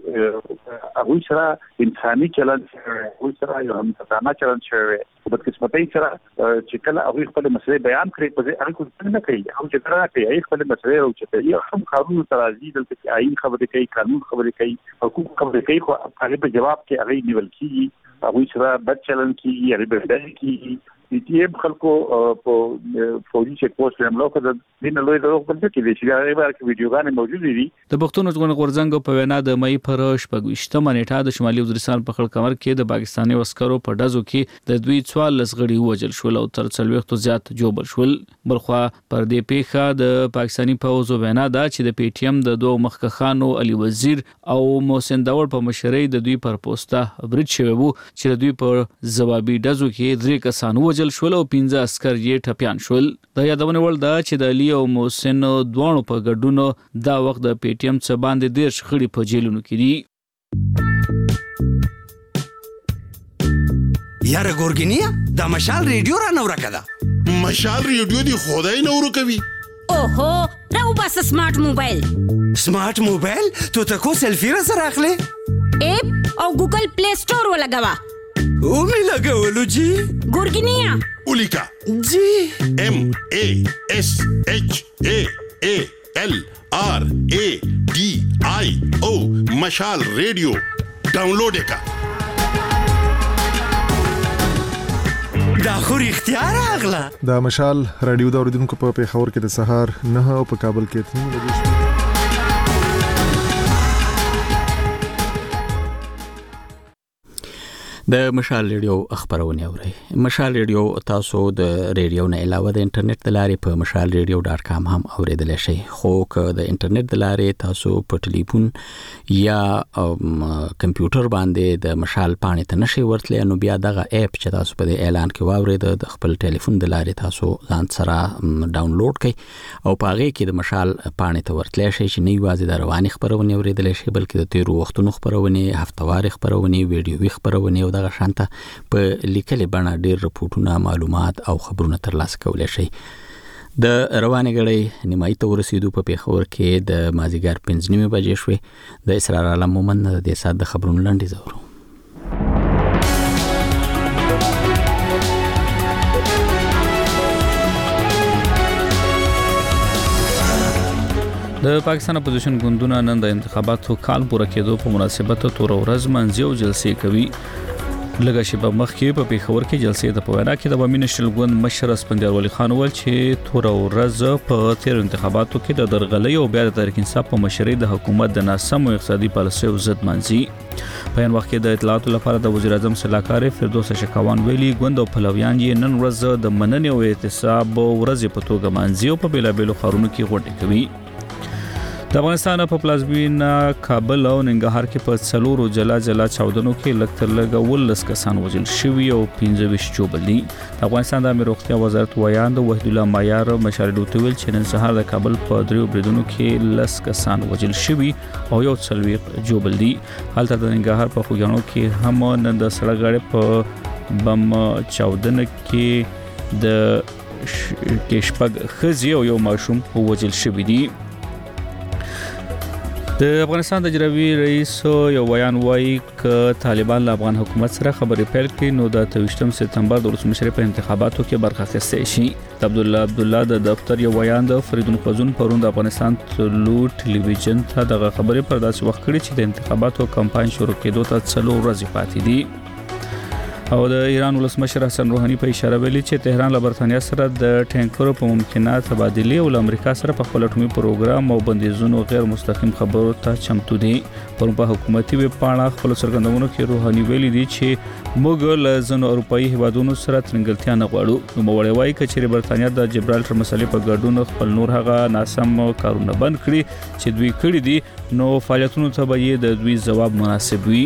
چې هغه سره انساني چلند هغه سره یو همتانه چلند شوی په بدقسمتۍ سره چې کله هغه خپل مسلې بیان کړي په هغه کو نه کوي او چې تر هغه خپل مسلې او چې یو هم قانون ترازی دلته کې آئین خبرې کوي قانون خبرې کوي حقوق خبرې کوي خو هغه په جواب کې هغه نیول کیږي هغه سره بد چلند کیږي هغه به بدل کیږي. پی خلکو په فوجي چیک پوسټ حمله وکړه د دین لوی دروغ بل کې چې هغه ورکه ویډیوګانې موجود دي. د پښتون ژغورنې غورځنګ په وینا د مې پر 28مه نیټه د شمالي وزیرستان په خړ کمر کې د پاکستاني عسکرو په ډزو کې د دوی 44 غړي وژل شول او تر 40 زیات جوړ شول. بلخوا پر دې پیښه د پاکستاني پوز وینا دا چې د پی ټی ایم د دوه مخکخانو علي وزیر او محسن داوړ په مشرۍ د دوی پر پوسټه برید شوی وو چې دوی په ځوابي ډزو کې 3 کسان وژل شول او 15 عسكر یې ټپيان شول. د یادونه ول دا چې د علي او محسن دوانو په ګډون دا وخت د پی ټی ایم څخه باندې 10 خړي په جیلونو کې دي. یاره ګورګینیا دا مشال ریډیو را نو راکړه. مشال ریډیو دی خدای نو ورکوي. اوهو راو بس سمارټ موبایل. سمارټ موبایل ته تاسو سلفي را سره اخلي؟ اپ او ګوګل پلی سٹور ولګوا. او می لګولو جی ګورګینیا اولیکا جی MASHALRADIO مشال ریډیو ډاونلوډ کا. دا خو اختیار اغلا. دا مشال رادیو د اوریدونکو په پیښور کې د سهار 9 او په کابل کې 3 بجې. د مشال ریډیو خبرونه اورئ. مشال ریډیو تاسو د ریډیو نه علاوه د انټرنیټ د لارې په mashalradio.com هم اوریدلی شئ. خو که د انټرنیټ د لارې تاسو په ټلیفون یا کمپیوټر باندې د مشال پاڼې ته نشئ ورتلی، نو بیا دغه اپ چې تاسو په دې اعلان کې واورید د خپل ټلیفون د لارې تاسو ځان سره ډاونلوډ کړئ او په هغې کې د مشال پاڼې ته ورتلی شئ چې نه یوازې د روانې خبرونې اوریدلی شئ بلکې د تیرو وختونو خبرونې، هفتوارې خبرونې، ویډیوي خبرونې او دغه شانته په لیکلې بڼه ډېر رپورټونه، معلومات او خبرونه ترلاسه کولی شئ. د روانې ګړۍ نیمایي ته ورسېدو. په پېښور کې د مازدیګر 5:30 بجې شوې. د اسرار عالم مومند د دې ساعت د خبرونو لنډیز اورو. د پاکستان اپوزیشن ګوندونه نن د انتخاباتو کال پوره کېدو په مناسبت تور ورځ منځي او جلسې کوي. لږه شیبه مخکې په پېښور کې جلسې ته په وینا کې د عوامي نېشنل ګوند مشر اسفندیار ولی خان وویل چې تور ورځ په تیر انتخاباتو کې د درغلۍ او بیا د تحریک انصاف په مشرۍ د حکومت د ناسمو اقتصادي پالیسیو ضد منځي. په یان وخت کې د اطلاعاتو لپاره د وزیر اعظم سلاکار فردوس شکوان ویلي ګوند او پلویان یې نن ورځ د مننې او اعتصاب ورځ په توګه منځي او په بیلابیلو ښارونو کې غونډې کوي. د افغانستان په پلازمینه کابل او ننګرهار کې په څلورو جلا چاودنو کې لږ تر لږه 19 کسان وژل شوي او 25 ژوبل دي. د افغانستان د امنیت روغتیا وزارت ویاند وحید الله معیار مشارډو ته ویل چې نن سهار د کابل په دریو بریدونو کې 10 کسان وژل شوي او 40 ژوبل دي. هلته د ننګرهار په خوږیاڼو کې هم نن د سړک غاړې په بم چاودنه کې د شپږ ښځې او یو ماشوم وژل شوي دي. د افغانستان د جراوي رئیس یو بیان وایي ک طالبان له افغان حکومت سره خبرې پیل کړي نو د 28 سپتمبر د ولسمشر په انتخاباتو کې برخه اخیستل شي. عبدالله د دفتر یو بیان د فریدون قزون پرون د افغانستان ټلو ټلویزیون ته دغه خبرې پر داسې وخت کړي چې د انتخاباتو کمپاین شروع کېدو ته 4 ورځې پاتې دي. او د ایران ولسمشر حسن روحاني په اشاره ویلي چې تهران له برتانیا سره د ټانکرو په ممکنه تبادله او له امریکا سره په خپل اټومي پروګرام او بندیزونو غیر مستقیم خبرو ته چمتو دي. په حکومتي ویب پاڼه خپل څرګندونو کې روحاني ویلي دي چې موږ له ځینو اروپאי هیوادونو سره ترنګلتیا نه غواړو. نو موړی وایي چې برتانیا د جبرالټر مسلې په ګډون خپل نور هغه ناسم کارونه بند کړي چې دوی کړی دي نو فعالیتونو ته به یې د دوی ځواب مناسب وي.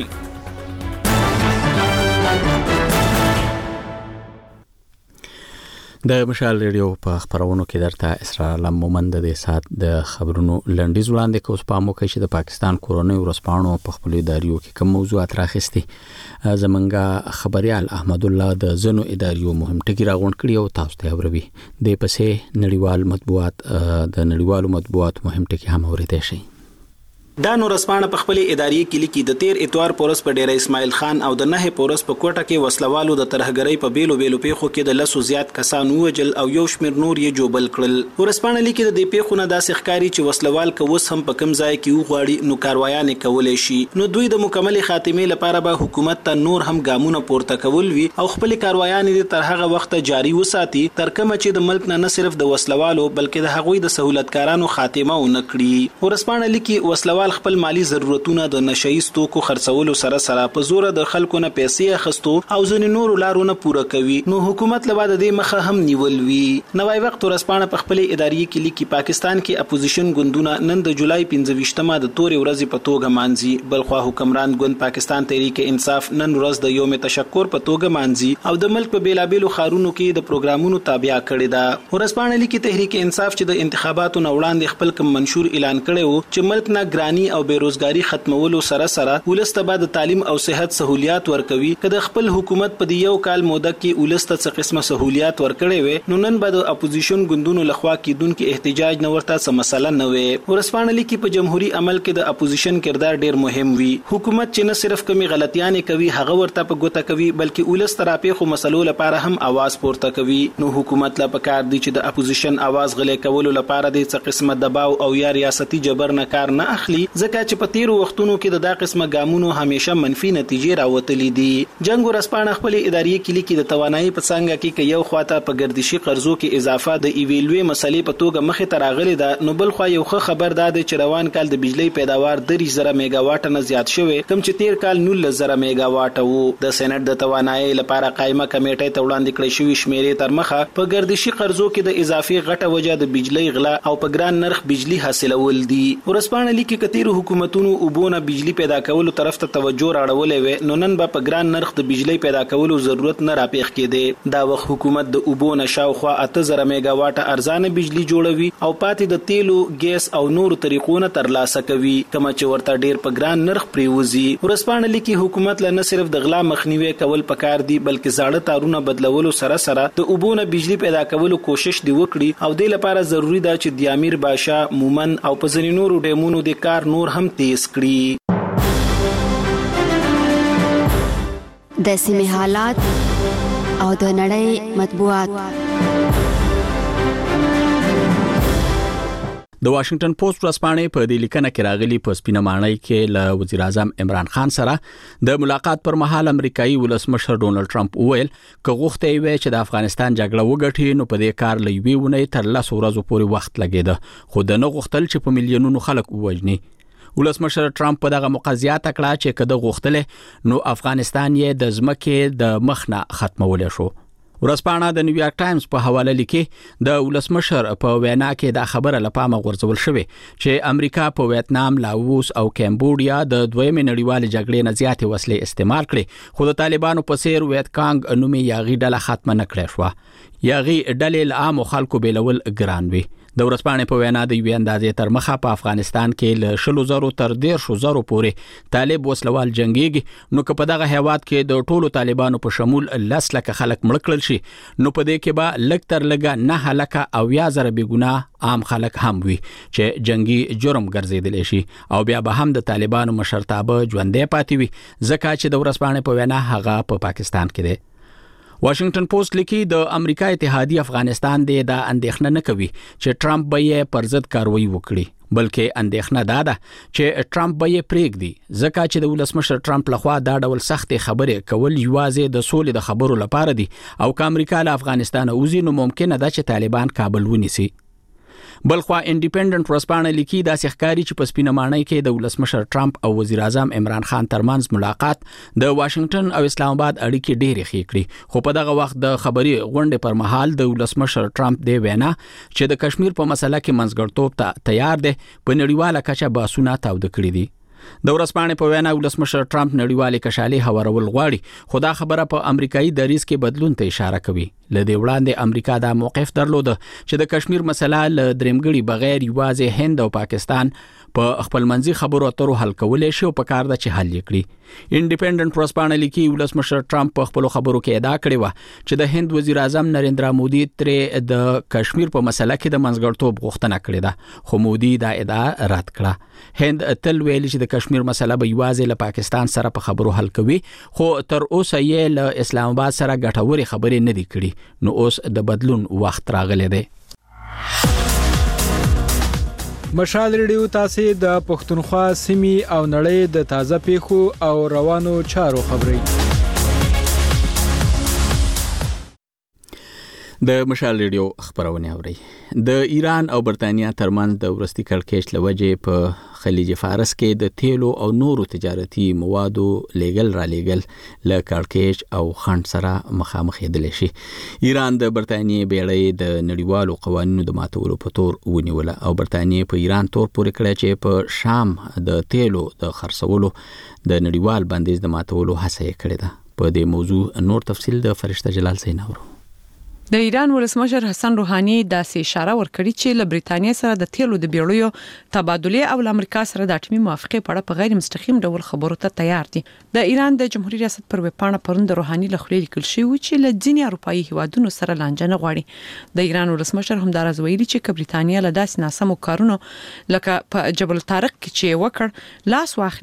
د مشال ریډیو په خبرونو کې درته اسرار عالم مومند د ساعت د خبرونو لنډیز وړاندې کوم په موقع چې د پاکستان کورونی ورسپانو په خپل اداریو کې کوم موضوعات راخستي. زمونږ خبريال احمد الله د زنو اداریو مهم ټکی راغونډ کړی او تاسو ته اوروي. د پسې نړیوال مطبوعات د نړیوالو مطبوعات مهم ټکی هم اوریدای شي. دا نور اسپانه په خپل اداري کې لیکي د 13 اتوار پورس په ډیر اسماعیل خان او د 9 پورس په کوټه کې وسلوالو د ترهګرۍ په بیلو پیښو کې د لسو زیات کسان وژل او یو شمیر نور یې جوبل کړل. ورسپانه لیکي د دې پیښو داسې ښکاری چې وسلوال کوس هم په کم ځای کې وغواړي نو کاروایان کولای شي. نو دوی د مکمل خاتمه لپاره به حکومت ته نور هم ګامونه پورته کول وي او خپل کاروایان د تر هغه وخت جاری وساتي تر کومه چې د ملک نه صرف د وسلوالو بلکې د هغوی د سہولتکارانو خاتمه ونکړي. ورسپانه لیکي وسلوال خپل مالی ضرورتونه د نشایست توکو خرڅولو سره په زور د خلکو نه پیسې اخستو او ځینې نور لارونه پوره کوي. نو حکومت له بعد د مخه هم نیول وی. نوای وخت ورسپانه په خپل اداري کې لیکي پاکستان کې اپوزیشن ګوندونه نن د جولای 15مه د تورې ورځې په توګه مانځي. بلخوا حکمران ګوند پاکستان تحریک انصاف نن ورځ د یوم تشکر په توګه مانځي او د ملک په بیلابیلو خارونو کې د پروګرامونو تابع کړي ده. ورسپانه لیکي تحریک انصاف چې د انتخاباتو نه وړاندې خپل کوم منشور اعلان کړي وو چې ملک نه ګرانی او بیروزګاری ختمولو سره ولسته بعد تعلیم او صحت سہولیات ورکوي. کله خپل حکومت په یو کال موده کې ولسته څه قسمه سہولیات ورکړي وي نو نن بعد اپوزیشن ګوندونو لخوا کېدونکو احتجاج نه ورته څه مسله نه وي. ورسپانه لیکي په جمهوریت عمل کې د اپوزیشن کردار ډیر مهم وي. حکومت چې نه صرف کمی غلطیاں کوي هغه ورته په ګوته کوي بلکې ولسته راپېخو مسلو لپاره هم आवाज پورته کوي. نو حکومت لا پکار دي چې د اپوزیشن आवाज غلې کولو لپاره د څه قسمه دباو او یا ریاستي جبر نه کار نه اخلي ځکه چې په تیرو وختونو کې د دا قسمه ګامونو همیشه منفي نتیجې راوتلې دي. جنگ ورسپانه خپل اداري کلی کې د توانایي په څنګه کې یو خواته په ګردشي قرضو کې اضافه د ایویلوي مسلې په توګه مخې ته راغلي ده، نو بل خو یو ښه خبر ده چې روان کال د بجلی پیداوار 3000 میگاواټ نه زیات شوی، کوم چې تیر کال 19000 میگاواټ وو. د سېنات د توانایي لپاره قائمه کمیټه ته وړاندې کړې شوې شمیرې تر مخه په ګردشي قرضو کې د اضافي غټه وجه د بجلی غلا او په ګران نرخ بجلی حاصلول دي. ورسپانه لیکي کتیر حکومتونو وبونه بجلی پیدا کولو طرف ته توجه راړولې و، نو نن به په ګران نرخ د بجلی پیدا کولو ضرورت نه راپېښ کېده. دا وخت حکومت د وبونه شاوخوا 8000 میگاواټ ارزانه بجلی جوړوي او پاتې د تیلو، ګیس او نور طریقو نه ترلاسه کوي، کوم چې ورته ډیر په ګران نرخ پریوزي. ورسپانه لیکي حکومت له نه صرف د غلا مخنیوي کول پکار دي، بلکې زاړه تارونه بدلولو سره سره د وبونه بجلی پیدا کولو کوشش دی وکړي او د لپاره ضروری ده چې د امیر باشا، مومن او په ځینو نورو ډیمونو د کار نور هم تیز کړي. د سیمې حالات او د نړۍ مطبوعات. د واشنگټن پوسټ ورځپاڼې په دې لیکنه کې راغلي په سپینه ماڼۍ کې له وزیر اعظم عمران خان سره د ملاقات پر مهال امریکایي ولسمشر ډونالد ټرمپ وویل که غوښتي وي چې د افغانستان جګړه وګټي نو په دې کار لوي ونې تر 10 ورځې پورې وخت لګیده، خو د نه غوښتل چې په میلیونونو خلک ووجني. ولسمشر ټرمپ په دغه مقاضیات کړه چې کده غوښتل نو افغانستان یې د ځمکې د مخ نه ختمول شو. ورځپاڼه د نیویارک ټایمز په حواله لیکي د ولسمشر په وینا کې دا خبره لپاره غورځول شوې چې امریکا په ویتنام، لاوس او کمبودیا د دویمې نړیوالې جګړې نه زیاتې وسلې استعمال کړې، خو د طالبانو په څیر ویتکانګ نومي یاغي ډله ختمه نه کړې شو. یاغي ډلې له عامو خلکو بیلول ګران وي. د ورځپاڼې په وینا د یو اندازې تر مخه په افغانستان کې له 100,000 تر 150,000 پورې طالب وسلوال جنگيږي، نو که په دغه هیواد کې د ټولو طالبانو په شمول 10 لکه خلک مړ کړل شي نو په دې کې به لږ تر لږه 9 لکه او 1000 بېګناه عام خلک هم وي چې جنگي جرم ګرځیدل شي او بیا به هم د طالبانو مشرتابه ژوندې پاتې وي، ځکه چې د ورځپاڼې په وینا هغه په پاکستان کې دی. واشنگټن پوسټ لیکي د امریکا اتحادیه افغانستان د اندېښنه نه کوي چې ټرمپ به یې پر ضد کاروایی وکړي، بلکې اندېښنه ده چې ټرمپ به یې پرېږدي، ځکه چې د ولسمشر ټرمپ لخوا دا ډول سختې خبرې کول یوازې د سولې د خبرو لپاره دي او که امریکا له افغانستان وځي نو ممکنه ده چې طالبان کابل ونیسي. بلخوا انډیپندنت ورځپاڼه لیکي دا ښکاري چې په سپینه ماڼۍ کې د ولسمشر ټرمپ او وزیر اعظم عمران خان ترمنځ ملاقات د واشنگټن او اسلام آباد اړیکې ډېرې ښې کړې، خو په دغه وخت د خبري غونډې پر مهال د ولسمشر ټرمپ دی وینا چې د کشمیر په مسله کې منځګړتوب ته تیار دی په نړیواله کچه بحثونه تاوده کړي دي. د ورځپاڼې په وینا ولسمشر ټرمپ نړیوالې کشالې هوارول غواړي، خو دا خبره په امریکایي دریځ کې بدلون ته اشاره کوي. له دې وړاندې امریکا دا موقف درلود چې د کشمیر مسله له درېمګړي بغیر یوازې هند او پاکستان په خپلمنځي خبرو اترو حل کولای شي او په کار ده چې حل کړي. انډیپندنت ورځپاڼه لیکي ولسمشر ټرمپ په خپل خبرو کې ادعا کړې و چې د هند وزیر اعظم نریندرا مودي ترې د کشمیر په مسله کې د منځګړتوب غوښتنه کړې ده، خو مودي دا ادعا رد کړه. هند تل ویلي چې د کشمیر مسله به یوازې له پاکستان سره په خبرو حل کوي، خو تر اوسه یې له اسلام آباد سره ګټورې خبرې نه دي کړي، نو اوس د بدلون وخت راغلی دی. مشال ریډیو تاسو د پښتونخوا سیمې او نړۍ د تازه پیښو او روانو چارو خبري. د مشال ریډیو خبرونه اوري. د ایران او برتانیا ترمنځ د ورستي کړکېچ لوجې په خلیج فارس کې د تیلو او نورو تجارتي موادو لیګل را لیګل له کړکېچ او خنډ سره مخامخ کېدل شي. ایران د برتانیې بیړۍ د نړیوالو قوانینو د ماتولو په تور ونیوله او برتانیې په ایران تور پورې کړه چې په شام د تیلو د خرڅولو د نړیوال بندیز د ماتولو هڅه یې کړې ده. په دې موضوع نور تفصیل د فرشته جلال سیناورو. د ایران ولسمشر حسن روحاني داسې اشاره ورکړي چې له برتانیې سره د تیلو د بیړیو تبادله او امریکا سره د اټومي موافقه په اړه په غیر مستقیم ډول خبرو ته تیار دي. د ایران د جمهوریت ریاست پر وپاڼه پروند روحاني له خلې لیکل شوی چې له ځینې اروپאי هیوادونو سره لانجه نه غواړي. د ایران ولسمشر همدارز ویلي چې برتانیا له داسې ناسمو کارونو لکه په جبل طارق کې چې وکړ لاس واخلي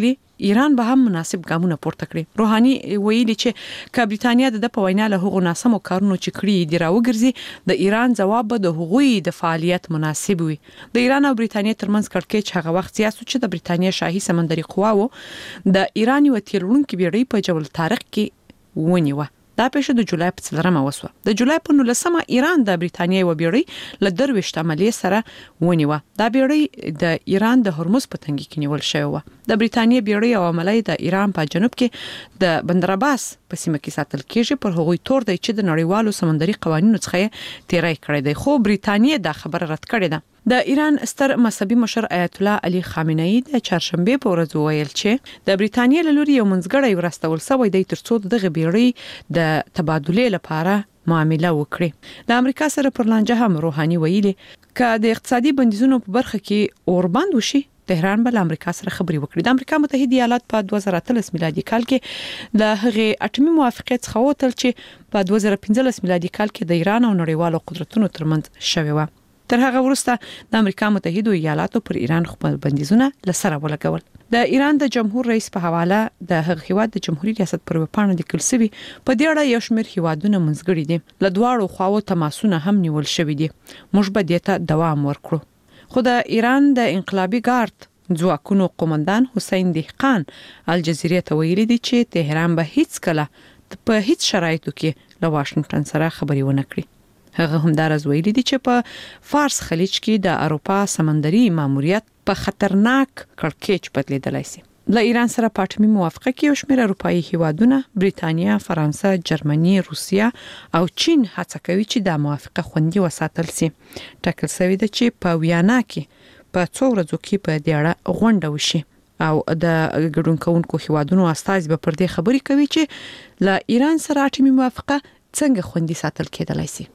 ایران به هم مناسب ګامونه پورته کړي. روحاني ویلي چې ک بریټانیا د په وینا له هغو ناسمو کارونو چې کړی دی راوګرځي د ایران جواب د هغوی د فعالیت مناسب وي. د ایران او بریټانیا ترمنځ کړکېچ هغه وخت سیاسي چې د بریټانیا شاهي سمندري قواو د ایران یو تیرونکو بیړۍ په جبل طارق کې ونیوه. دا پیښه د جولای په 4مه وسوه. د جولای په 19مه ایران د بریټانیا و بیړۍ له درويشت عملیې سره ونیوه. دا بیړۍ د ایران د هرمز په تنګي کې نیول شوی و. د بریټانیا بیړۍ او عملیې د ایران په جنوب کې د بندر عباس په سیمه کې ساتل کېږي. پر هغوی تور دی چې د نړیوالو سمندري قوانینو څخه تیری کړی دی، خو بریټانیا دا خبره رد کړې ده. د ایران ستر مذهبي مشر آیت الله علي خامنه‌ای د چهارشنبه په ورځ وویل چې د بریټانیا له لوري یو منځګړی ورستول شوی دی ترڅو دغه بیړۍ د تبادله لپاره معامله وکړي. د امریکا سره پر لانجه هم روحاني ویلي ک د اقتصادي بندیزونو په برخه کې اوربند وشي تهران بل امریکا سره خبري وکړي. د امریکا متحده ایالات په 2013 میلادي کال کې د هغه اټومي موافقت څخه وتل چې په 2015 میلادي کال کې د ایران او نړیوالو قدرتونو ترمنځ شوی و. تر هغه وروسته د امریکا متحده ایالاتو پر ایران خپل بندیزونه لسره ولګول. د ایران د جمهور رئیس په حواله د هغه هیواد د جمهوریت ریاست پر وپاڼه د کلسوي په دې اړه یو شمېر هیوادونه منځګړي دي. له دواړو خواو تماسونه هم نیول شوی دي. موږ به دې ته دوام ورکړو. خو د ایران د انقلابي ګارد ځواکونو قومندان حسین دهقان الجزیره ته ویلي دي چې تهران به هیڅ کله په هیڅ شرایطو کې له واشنگټن سره خبري ونه کړي. هغه هم دارز ویلي دي چې په فارس خلیج کې د اروپا سمندري ماموریت په خطرناک کړکېچ بدلیدلی شي. له ایران سره په اټومي موافقه کې یو شمېر اروپایي هیوادونه بریټانیا، فرانسه، جرمني، روسیا او چین هڅه کوي چې د موافقه خوندي وساتل شي. ټاکل شوی دی چې په ویانا کې په څو ورځو کې په دې اړه غونډه وشي او د ګډون کوونکو هیوادونو استازي به پر دې خبري کوي چې له ایران سره اټومي موافقه څنګه خوندي ساتل کېدلای شي.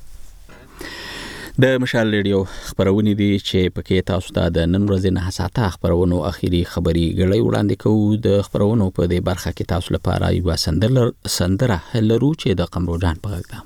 د مشال ریډیو خبرونه دي چې پکې تاسو ته د نن ورځې نه حساسه خبرونو اخیری خبري غړي وړاندې کوو. د خبرونو په دې برخه کې تاسو لپاره یو سندره لرو چې د قمرو جان په غږ ده.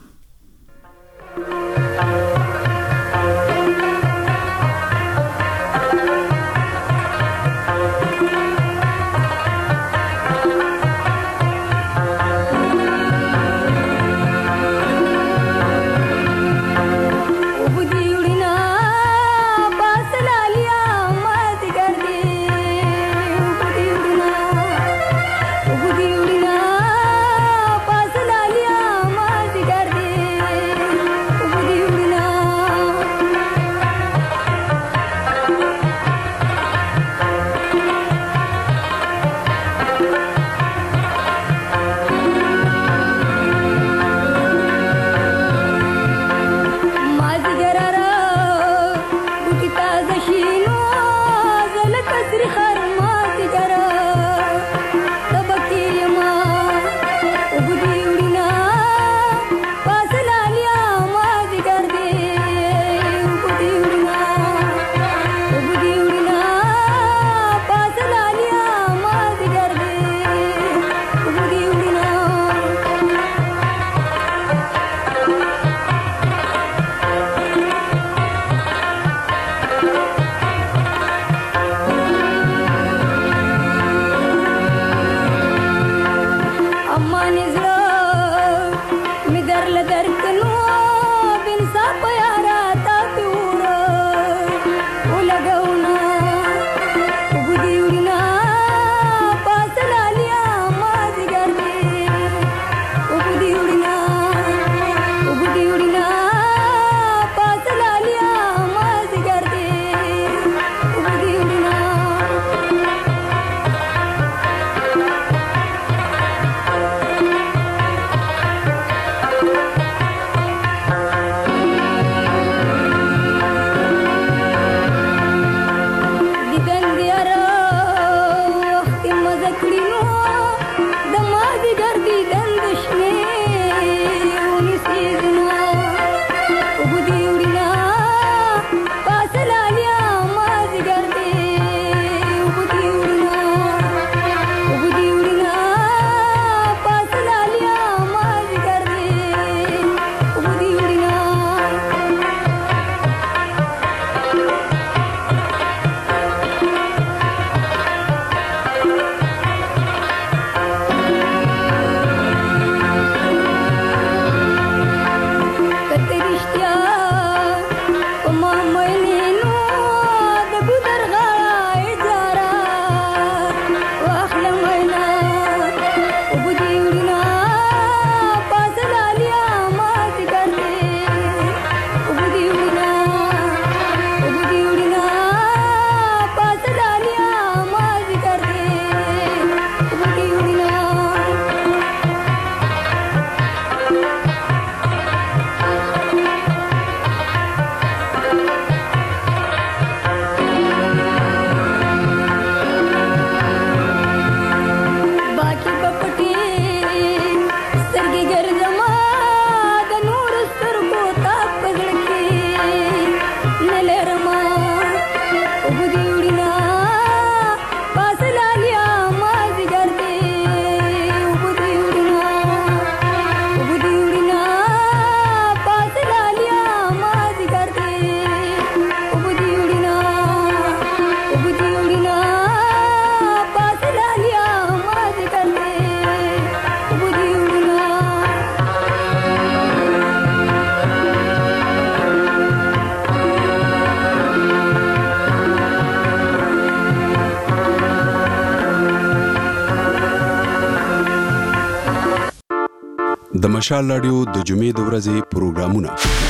د مشال رادیو د جمعې د ورځې پروګرامونه.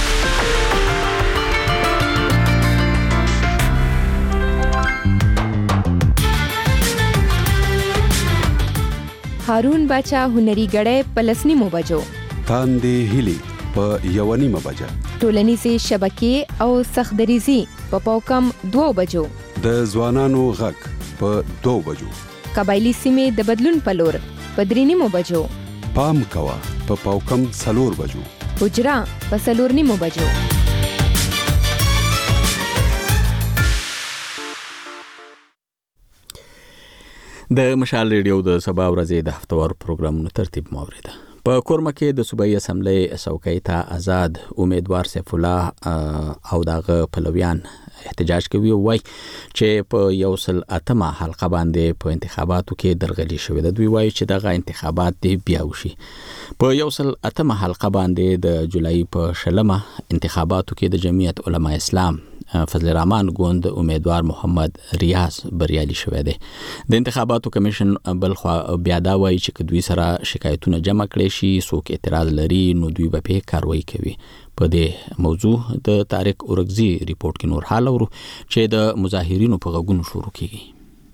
هارون باچا هنري غړې پلسنیمو بجو تاندې هلي په 1:30 بجه ټولنیزې شبکې او سخدریزي په پاوکم 2 بجو د ځوانانو غږ په 2 بجو قبایلی سیمې د بدلون په لور په 3:30 بجو پام کوا په پاوکم 4 بجو حجرا په 4:30 بجو. د مشال ریډیو د سبا ورځې د هفتوار پروګرامونو ترتیب موریده. په کورمه کې د صوبایي اسمبلی څوکۍ ته آزاد امیدوار سیف الله او دغه پلویان احتجاج کوي او وايي چې په 108 حلقه باندې په انتخاباتو کې درغلي شوې ده. دوی وايي چې دغه انتخابات دی بیا وشي. په 108 حلقه باندې د جولای په 20 انتخاباتو کې د جمعیت علما اسلام فضل الرحمن ګوند امیدوار محمد ریاض بریالي شوی دی. د انتخاباتو کمیشن بلخوا بیا دا وایي چې دوی سره شکایتونه جمع کړي شي، څوک اعتراض لري نو دوی به په کاروایی کوي. په دې موضوع د طارق اورګزي ریپورت کې نور حال اورو چې د مظاهرینو په غوږونو شروع کیږي.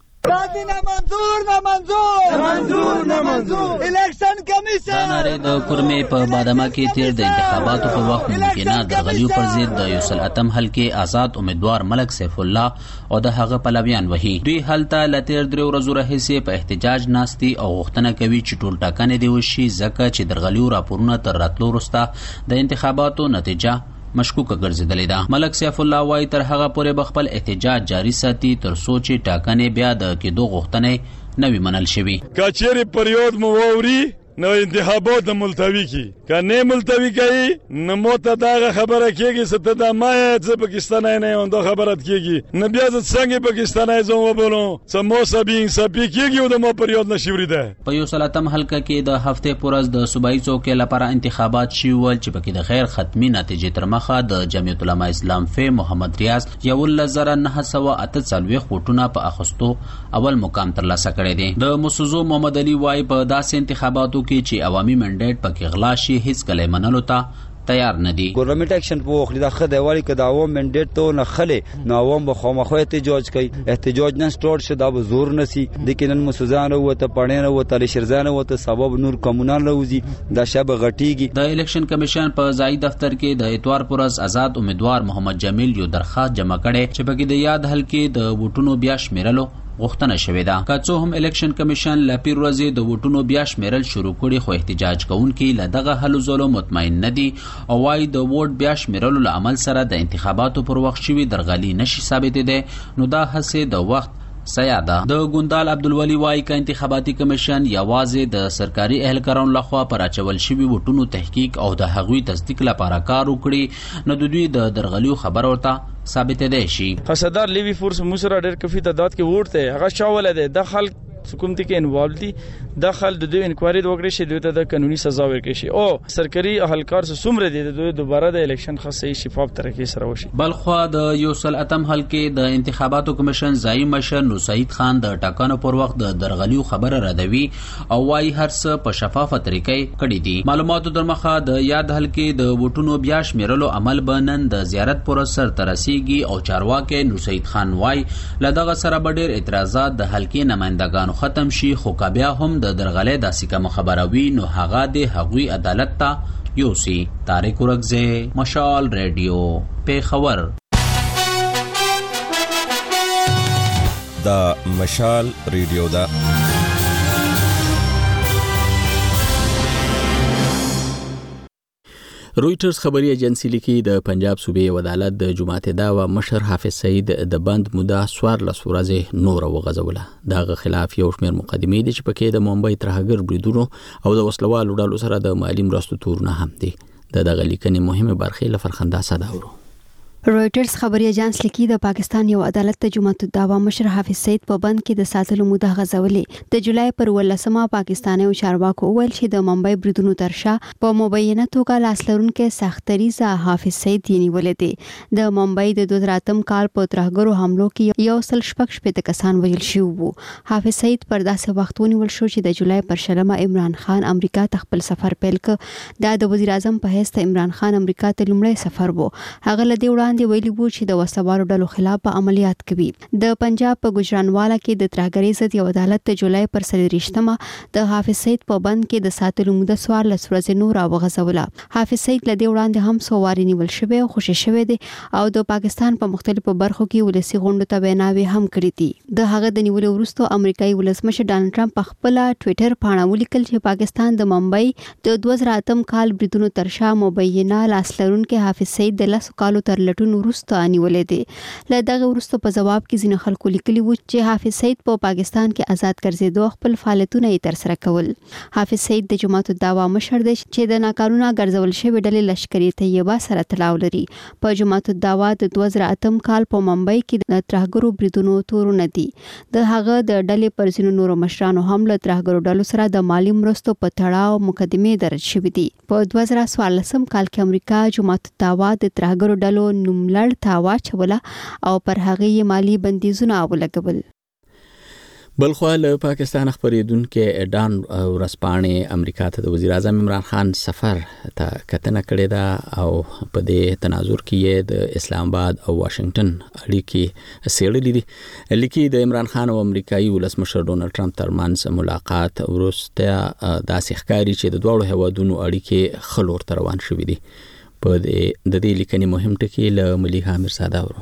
الیکشن کمیشن دا ناره د کورمې په بادامه کې تیر د انتخاباتو په وخت ممکنه د غلیو پر ضد د 108 حلقې آزاد امیدوار ملک سیف الله او د هغه پلویان وهي. دوی هلته لتیر 3 ورځې راهیسې په احتجاج ناستي او غوښتنه کوي چې ټول ټاکنې دی وشي، ځکه چې د غلیو راپورونه تر راتلو وروسته د انتخاباتو نتیجه مشکوکه ګرځیدلې ده. ملک سیف الله وايي تر هغه پورې بخپل احتجاج جاری ساتي تر څو چې ټاکنې بیا د کېدو غوښتنې نوي منل شوي. کچېری پریود مو ووري نو انتخابات ملتوی کی کنه ملتوی کوي نو موته دا خبره کیږي ست دا ما چې پاکستان نه اونده خبرت کیږي نه بیا څنګه پاکستان زوم وبولو سمو سبین سپی کیږي د مو پریود نشوري ده. په 108 حلقه کې د هفته پورز د صوبایي څوکۍ لپاره انتخابات شي ول چې پکې د غیر ختمي نتیجې تر مخه د جمعیت علما اسلام فی محمد ریاض 1948 ووټونه په اخستو اول مقام ترلاسه کړی دی. د مسوزو محمد علي وايي په داسې انتخاباتو کې چې عوامي منډیټ پکې غلا شي هیڅ کله منلو ته تیار نه دي. ګورنمنت اکشن په وخت دا خدای والی کدا عوام منډیټ ته نه خله نو عوام به خامخو احتجاج کوي. احتجاج نه سٹارټ شدا به زور نسی لیکن مسوزان وته پړین وته لشرزان وته سبب نور کمونال روزي دا شب غټیږي. د الیکشن کمیشن په ځای دفتر کې د اتوار پرز آزاد امیدوار محمد جمیل یو درخواست جمع کړي چې پکې د یاد حلقې د ووټونو بیا شمیرلو غوښتنه شوې ده. که څو هم الیکشن کمیشن لپاره ورځې د ووټونو بیا شمیرل شروع کړي خو احتجاج کوونکي لدغه حل زولو مطمئن نه دي او وايي د ووټ بیا شمیرلو له عمل سره د انتخاباتو پر وخت شوی درغلي نشي ثابت دي نو دا هڅه د وخت سیاده. د ګوندال عبدالولی وايي ک انتخاباتي کمیشن یوازې د سرکاري اهلکارانو لخوا پر اچول شوی ووټونو تحقیق او د هغوی تصدیق لپاره کار وکړي نو د دوی د درغلیو خبر ورته ثابت دی شي. حسدار لیوی فورس موسره ډېر کافي تعداد کې ووټ ته هغه شاول دی د خلک حکومت کې انوالو دي داخل د دوی انکوایری وکړي شي دوی ته د قانوني سزا ورکړي شي او سرکاري اهلکار سره دي د دوی دوباره د الیکشن خاصه شفاف طریقې سره وشي. بلخوا د یوسل اتم حلقې د انتخاباتو کمیشن ځای مشر نو سعید خان د ټاکنو پر وخت د درغلیو خبره ردوي او وايي هر څه په شفافه طریقې کړي دي. معلوماتو در مخه د یاد حلقې د ووټونو بیا شمیرلو عمل بنن د زیارت پر سر ترسيږي او چارواکي نو سعید خان وايي لدغه سره ډېر اعتراضات د حلقې نمائندگانو ختم شي خو بیا هم د درغلې داسې کوم خبروي نو هغه د هغوی عدالت ته یوسي. طارق اورګزي مشال ریډیو پیښور. دا مشال ریډیو دا رويټرز خبري ایجنسی لیکي د پنجاب صوبې عدالت د جمعه داوا مشر حافظ سعید د بند موده 14 ورځې نور وغځوله. دغه خلاف یو شمېر مقدمې دي چې پکې د ممبئی ترهګر بریدونو او د وسلوالو ډلو سره د مالی مرستو تورونه هم دي. دغه لیکنې مهمه برخه لفرخنده صداورو. رويټرز خبري اژانس لیکي د پاکستان یو عدالت ته جمعه الدعوا مشر حافظ سعید په بند کې د ساتلو موده غځولې. د جولای پر 18مه پاکستاني چارواکو وویل چې د ممبئی بریدونو ترشا په مبینه توګه لاسلرونکو سختریزه حافظ سعید یې نیولې دي. د ممبئی د 2008 کال په ترهګرو حملو کې یو سل شپږ کسان وژل شوي وو. حافظ سعید پر داسې وخت ونیول شو چې د جولای پر 20 عمران خان امریکا ته خپل سفر پیل کړ. دا د وزیر اعظم په حیث عمران خان امریکا ته لومړی سفر وو. هغه له دې وړاندې ویلي وو چې د وسوالو ډلو خلاف عملیات کوي. د پنجاب په ګجرانوالا کې د ترهګرۍ ضد یو عدالت د جولای پر 23مه د حافظ سعید په بند کې د ساتلو موده 14 ورځې نور وغځوله. حافظ سعید له دې وړاندې هم څو واري نیول شوی او خوشی شوی دی او د پاکستان په مختلفو برخو کې ولسی غونډو ته ویناوي هم کړې دي. د هغه د نیولو وروسته امریکایي ولسمشر ډانلډ ټرمپ په خپل ټوئیټر باندې ولیکل چې پاکستان د ممبئی د 2008 کال بریدونو ترشا مبینه لاسلرونکو حافظ سعید د 10 کالو تر لټون وروسته نیولې دي. له دغه وروسته په جواب کې ځینې خلکو لیکلي وو چې حافظ سعید په پاکستان کې آزاد ګرځېدو خپل فعالیتونه یې ترسره کول. حافظ سعید د جمعه الدعوا مشر دی چې د ناقانونه ګرځول شوی ډلې لشکري طیبه سره تړاو لري. په جمعه الدعوا د 2008 کال په ممبئی کې د ترهګرو بریدونو تورونه دي. د هغه د ډلې پر ځینو نورو مشرانو هم له ترهګرو ډلو سره د مالی مرستو په تړاو مقدمې درج شوې دي. په 2014 کال کې امریکا جمعه الدعوا د ترهګرو ډلو نوملړ تاوا چوله او پر هغه یې مالی بندیزونه ولګول. بلخوا له پاکستان خبرېدونکو ډان ورسپانې امریکا ته د وزیر اعظم عمران خان سفر ته کتنه کړې ده او په دې تناظر کې د اسلام آباد او واشنگټن اړیکې سیړلې دي. لیکي د عمران خان او امریکایي ولسمشر ډونالډ ټرمپ ترمنځ ملاقات وروسته داسې ښکاري چې د دوه هیوادونو اړیکې خلور ته روان شوې دي. په د دې لیکنې مهم ټکی له مليحه میرزاده ورو.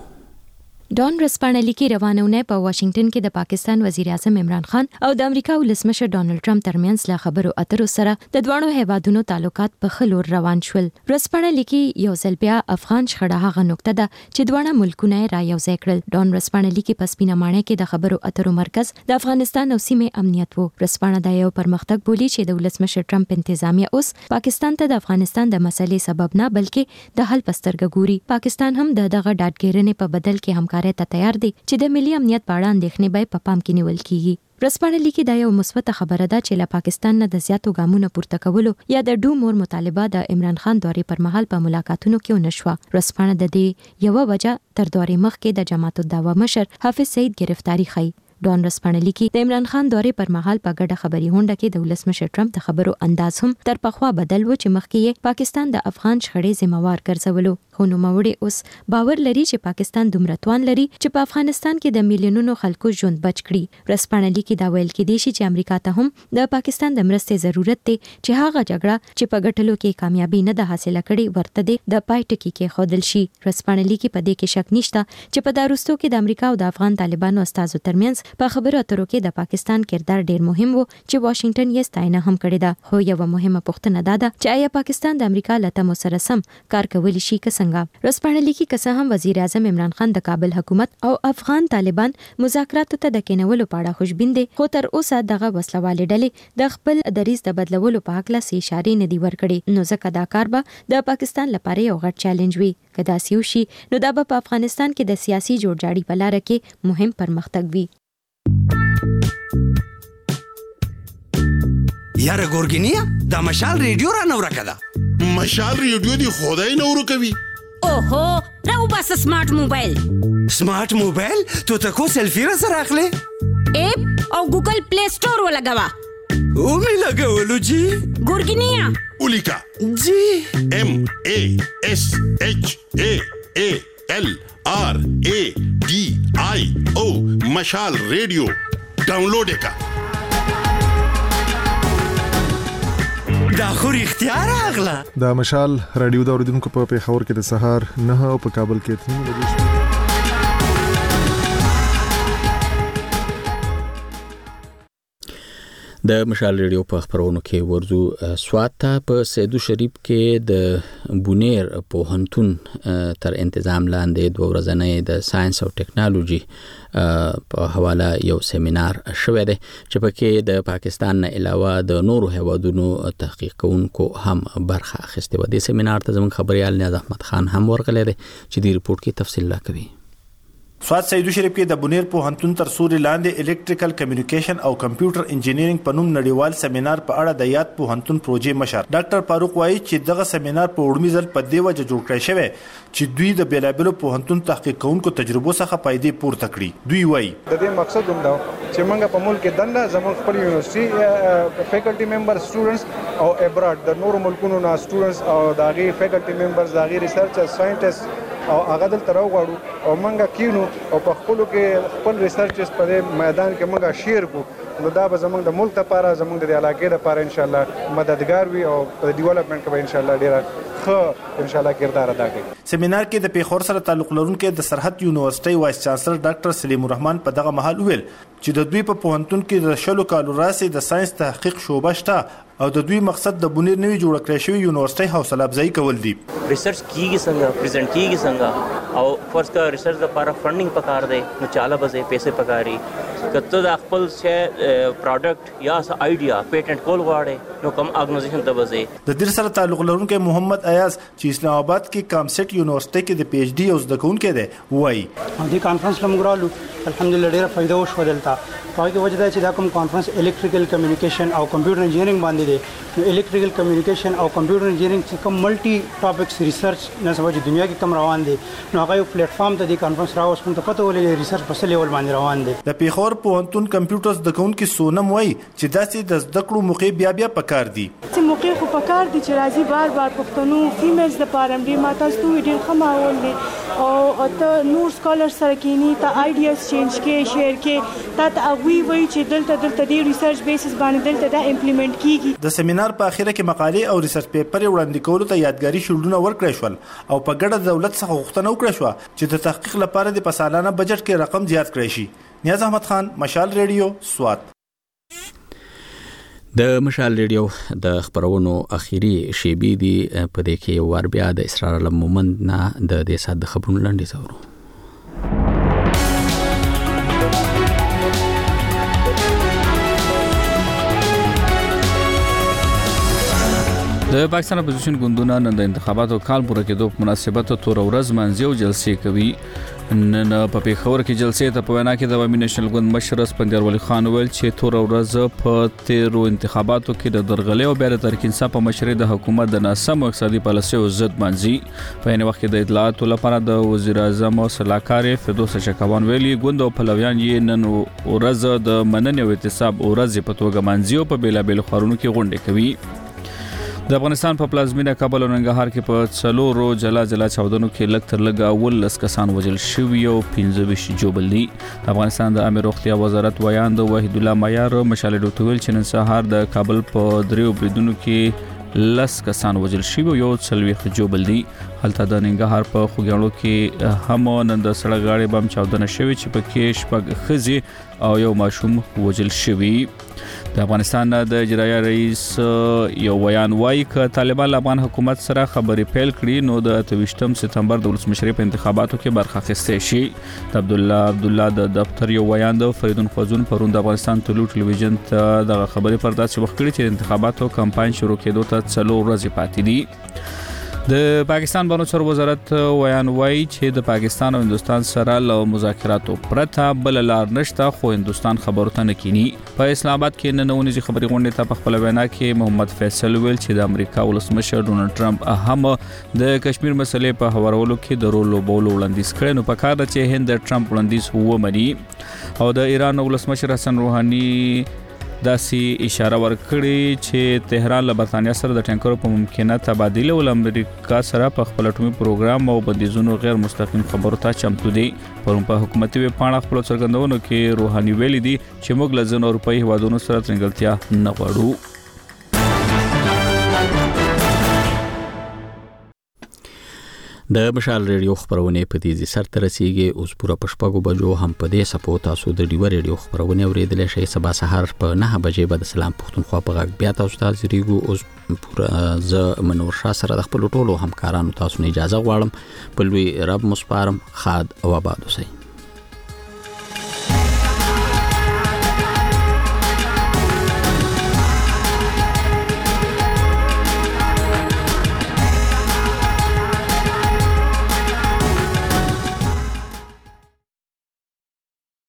ډان رسپانلی کې روانونه په واشنگټن کې د پاکستان وزیر اعظم عمران خان او د امریکا ولسمشر ډونالډ ټرمپ ترمنځ له خبرو اترو سره د دوه هیوادونو تعلقات په خلور روان شول. رسپانلی کې یو ځل بیا افغان شخړه هغه نقطه ده چې دوه ملکونه را یوځای کړل. ډان رسپانلی کې په سپینه ماڼۍ کې د خبرو اترو مرکز د افغانستان او سیمې امنیت وو. رسپانه دا یو پرمختګ بولی چې د ولسمشر ټرمپ انتظامیه اوس پاکستان ته د افغانستان د مسلې سبب نه بلکې د حل پسترګ ګوري. پاکستان هم دغه ډاډګیرنې په بدل کې همکاري ته تیار دي چې د ملي امنیت په اړه اندېښنې به په پام کې نیول کیږي. رسپانلی کې دا یو مثبت خبره ده چې له پاکستان نه د زیاتو ګامونو پورته کولو یا د ډو مور مطالبه د عمران خان دورې پر مهال په ملاقاتونو کې ونشوه. رسپانه د دې یو وجه تر دورې مخکې د جماعت الدعوا مشر حافظ سعید گرفتاری خي. ډان رسپانلی کې د عمران خان دورې پر مهال په ګډه خبري هونډه کې د ولسمشر ټرمپ د خبرو انداز هم تر پخوا بدل و چې مخکې پاکستان د افغان شخړې ذمہوار ګرځولو. خو نوموړي اوس باور لري چې پاکستان دومره توان لري چې په افغانستان کې د میلیونونو خلکو ژوند بچ کړي. رسپانلی کې دا ویل کېدی شي چې امریکا ته هم د پاکستان د مرستې ضرورت دی چې هغه جګړه چې په ګټلو کې کامیابی نه ده حاصله کړې ورته د پای ټکی کې خودل شي. رسپانلی کې په دې کې شک نشته چې په داروستو کې د امریکا او د افغان طالبانو استازو ترمنځ په خبرو اترو کې د پاکستان کردار ډیر مهم وو چې واشنگټن یې ستاینه هم کړې ده. خو یو مهمه پوښتنه ده چې آیا پاکستان د امریکا له تمو سره سم کار کولی شي که څنګه؟ رسپانلی کې که هم وزیر اعظم عمران خان د کابل حکومت او افغان طالبان مذاکراتو ته د کېنولو په اړه خوشبین دي، خو تر اوسه دغه وسلوالې ډلې د خپل دریځ د بدلولو په هکله څه اشارې نه دي ورکړې. نو ځکه دا کار به د پاکستان لپاره یو غټ چیلنج وي. که داسې وشي نو دا به په افغانستان کې د سیاسي جوړجاړي په لاره کې مهم پرمختګ وي. یاره ګورګینیا دا مشال ریډیو را نو راکړه. مشال ریډیو دی خدای نو ورکوي. اوهو راو بس سمارټ موبایل. سمارټ موبایل ته تکو سیلفی را سره اخلي؟ اپ او ګوګل پلی سٹور ولګوا. او می لګولو جی. ګورګینیا اولیکا جی MASHALRADIO مشال ریډیو ډاونلوډ کا. دا خو اختیار اغلا. دا مشال رادیو د اوریدونکو په پیښور کې د سهار 9 او په کابل کې 3 بجې. د مشال ریډیو په خبرونو کې ورزو سوات ته په سیدو شریف کې د بونیر پوهنتون تر تنظیم لاندې 2 ورځې د ساينس او ټیکنالوژي په حواله یو سیمینار شوه دی چې پکې د پاکستان نه علاوه د نورو هیوادونو تحقیق کوونکو هم برخه اخیسته و. د سیمینار ته زموږ خبريال نیاز احمد خان هم ورغلی دی چې د ریپورت کې تفصیل راکوي. سوات سیدو شریف کې د بونیر پوهنتون تر سوري لاندې الکتریکل کمیونیکیشن او کمپیوټر انجینیرینګ په نوم نړیوال سیمینار په اړه د یاد پوهنتون پروژې مشر ډاکټر فاروق وایي چې دغه سیمینار په وړمي ځل په دی وجه جوړ کړی شوی چې دوی د بیلابلو پوهنتون تحقیق کوونکو تجربو څخه فائدې پورته کړي. دوی وایي د دې مقصد هم دا چې موږ په ملک کې دنه زموږ خپل یونیورسيټي فیکلټي ممبر سټوډنټس او ابراډ د نورو ملکونو نه سټوډنټس او داغي فیکلټي ممبرز داغي ریسرچر ساينټیست او هغه دلته راوغواړو او موږ کینو او په خپل کې خپل ریسرچز په میدان کې موږ شیر کو نو دا به زموږ د ملک لپاره زموږ د علاقې لپاره ان شاء الله مددگار وي او په ډیولپمنٹ کې به ان شاء الله ډیر ښه ان شاء الله کردار ادا کوي. سیمینار کې د پیښور سره تعلق لرونکي د سرحد یونیورسيټي وایس چانسلر ډاکټر سلیم الرحمن په دغه محل ویل چې د دوی په پوهنتون کې د شلو کالو راسي د ساينس تحقیق شوبه شته او د دوی مقصد د بونیر نوی جوړ کړی شوی یونیورسيټي حوصله افزایی کول دي. ریسرچ کیږي څنګه پریزنټ کیږي څنګه او فرض کا ریسرچ لپاره فندینګ پکار دی نو چاله بځه پیسې پکاري کته د خپل څه پروډکټ یا آیډیا پیټنټ کول غواړي نو کوم اورګنایزیشن ته بځه. د دې سره تعلق لرونکي محمد ایاز چې اسلام آباد کې کامسټ یونیورسيټي کې د پی ایچ ډي او زده کوونکی دی وایي دې کانفرنس لمغرالو الحمدلله ډیره فائدہ وشو دلته په کې وجه دا چې دا کوم کانفرنس الکتریکل کمیونیکیشن او کمپیوټر انجینیرینګ باندې دی نو الکتریکل کمیونیکیشن او کمپیوټر انجینیرینګ چې کوم ملټي ټاپکس ریسرچ نه سمجه دنیا کې کم روان دي نو هغه یو پلیټ فارم ته د کانفرنس راوښون ته پته ولې ریسرچ په لیول باندې روان دي. د پیښور پوهنتون کمپیوټر زده کوونکي سونم وایي چې داسې د زده کړو موقع بیا پکار دي چې موقع خو پکار دي چې راځي بار پښتنو فیمیلز د پاره دې ماته ستو ډیر خماول دي او ته نور سکالر سره کینی ته آیډیاز چینج کې شیر کې ته وی چې دلته د ریسرچ بیسس باندې دلته دا امپلیمنٹ کیږي. د سیمینار په اخیره کې مقالې او ریسرچ پیپر وړاندې کولو ته یادګاری شیلډونه ورکړل شول او په ګډه دولت څخه غوښتنه وکړه شو چې د تحقیق لپاره د سالانه بجټ کې رقم زیات کړی شي. نیاز احمد خان مشال ریډیو سوات. د مشال ریډیو د خبرونو اخیری شیبي دی په دې کې ور بیا د اسرار المومند نه د دې سات د خبرونو لاندې زورو. د پاکستان اپوزیشن ګوندونه نن د انتخاباتو کال پوره کېدو په مناسبت تور ورځ منځیو جلسې کوي. نن په پیښور کې جلسې ته په وینا کې د عوامي نېشنل ګوند مشر اسپندیار ولی خان ویل چې تور ورځ په تیرو انتخاباتو کې د درغلې او بیا د تحریک انصاف په مشرۍ د حکومت د ناسم اقتصادي پالیسیو ضد منځي. په یو وخت کې د اطلاعاتو لپاره د وزیر اعظم او صلاحکار فردوس شکوان ویلي ګوند او پلویان یې نن ورځ د مننې او اعتصاب ورځ په توګه منځي په بیلابل خارونو کې غونډې کوي. د افغانستان په پلازمینه کابل او ننګرهار کې په څلورو جلا چاودنو کې لږ تر لږه 19 کسان وژل شوي او 15 جوړل دي. د افغانستان د امیر روغتیا وزارت ویاند وحید الله معیار مشال ډوټول چې نن سهار د کابل په دریو بریدونو کې 10 کسان وژل شوي او 40 جوړل دي. هلته د ننګرهار په خوګیاڼو کې هم نن د سړک غاړې بم چاودنه شوې چې پکې شپږ ښځې او یو ماشوم وژل شوي. د افغانستان د اجرایه رئیس یو بیان وایي چې طالبان له افغان حکومت سره خبرې پیل کړي نو د 28 سپتمبر د ولسمشرۍ په انتخاباتو کې برخه اخیستې شي. د عبدالله د دفتر یو بیان د فریدون خوځون پرون د افغانستان ټلویزیون ته د خبرې پر داسې وخت کړي چې د انتخاباتو کمپاین شروع کېدو ته 4 ورځې پاتې دي. د پاکستان بانو چارو وزارت ویان وایي چې د پاکستان او هندستان سره له مذاکراتو پرته بل لار نشته خو هندستان خبرو ته نه کینی. په اسلام آباد کې نن ونیزي خبري غونډه ته په خپل وینا کې محمد فیصل ویل چې د امریکا ولسمشر ډونلډ ټرمپ هم د کشمیر مسلې په هوارولو کې د رول لوبولو وړاندیز کړي نو په کار ده چې هند د ټرمپ وړاندیز ومني او د ایران ولسمشر حسن روحاني داسې اشاره ورکړي چې تهران له برتانیا سره د ټانکرو په ممکنه تبادله ول امریکا سره په خپل اټومي پروګرام او بندیزونو غیر مستقیم خبرو ته چمتو دي. پرون په حکومتي وپاڼه خپل څرګندونو کې روحاني ویلي دي چې موږ له ځینو اروپایي هیوادونو سره ترنګلتیا نه غواړو. د مشال ریډیو خبرونه په دې سر ته رسیدي اوس پوره پښپاګو بجو هم په دې سپو تاسو د ډیو ریډیو خبرونه اوریدل شي سبا سحر په 9 بجې بعد سلام پښتونخوا په غږ بیا تاسو ته زیریګو اوس پوره ز منور شاه سره د خپل ټولو همکارانو تاسو نه اجازه غواړم په لوی رب مسپارم خاد او آباد اوسئ.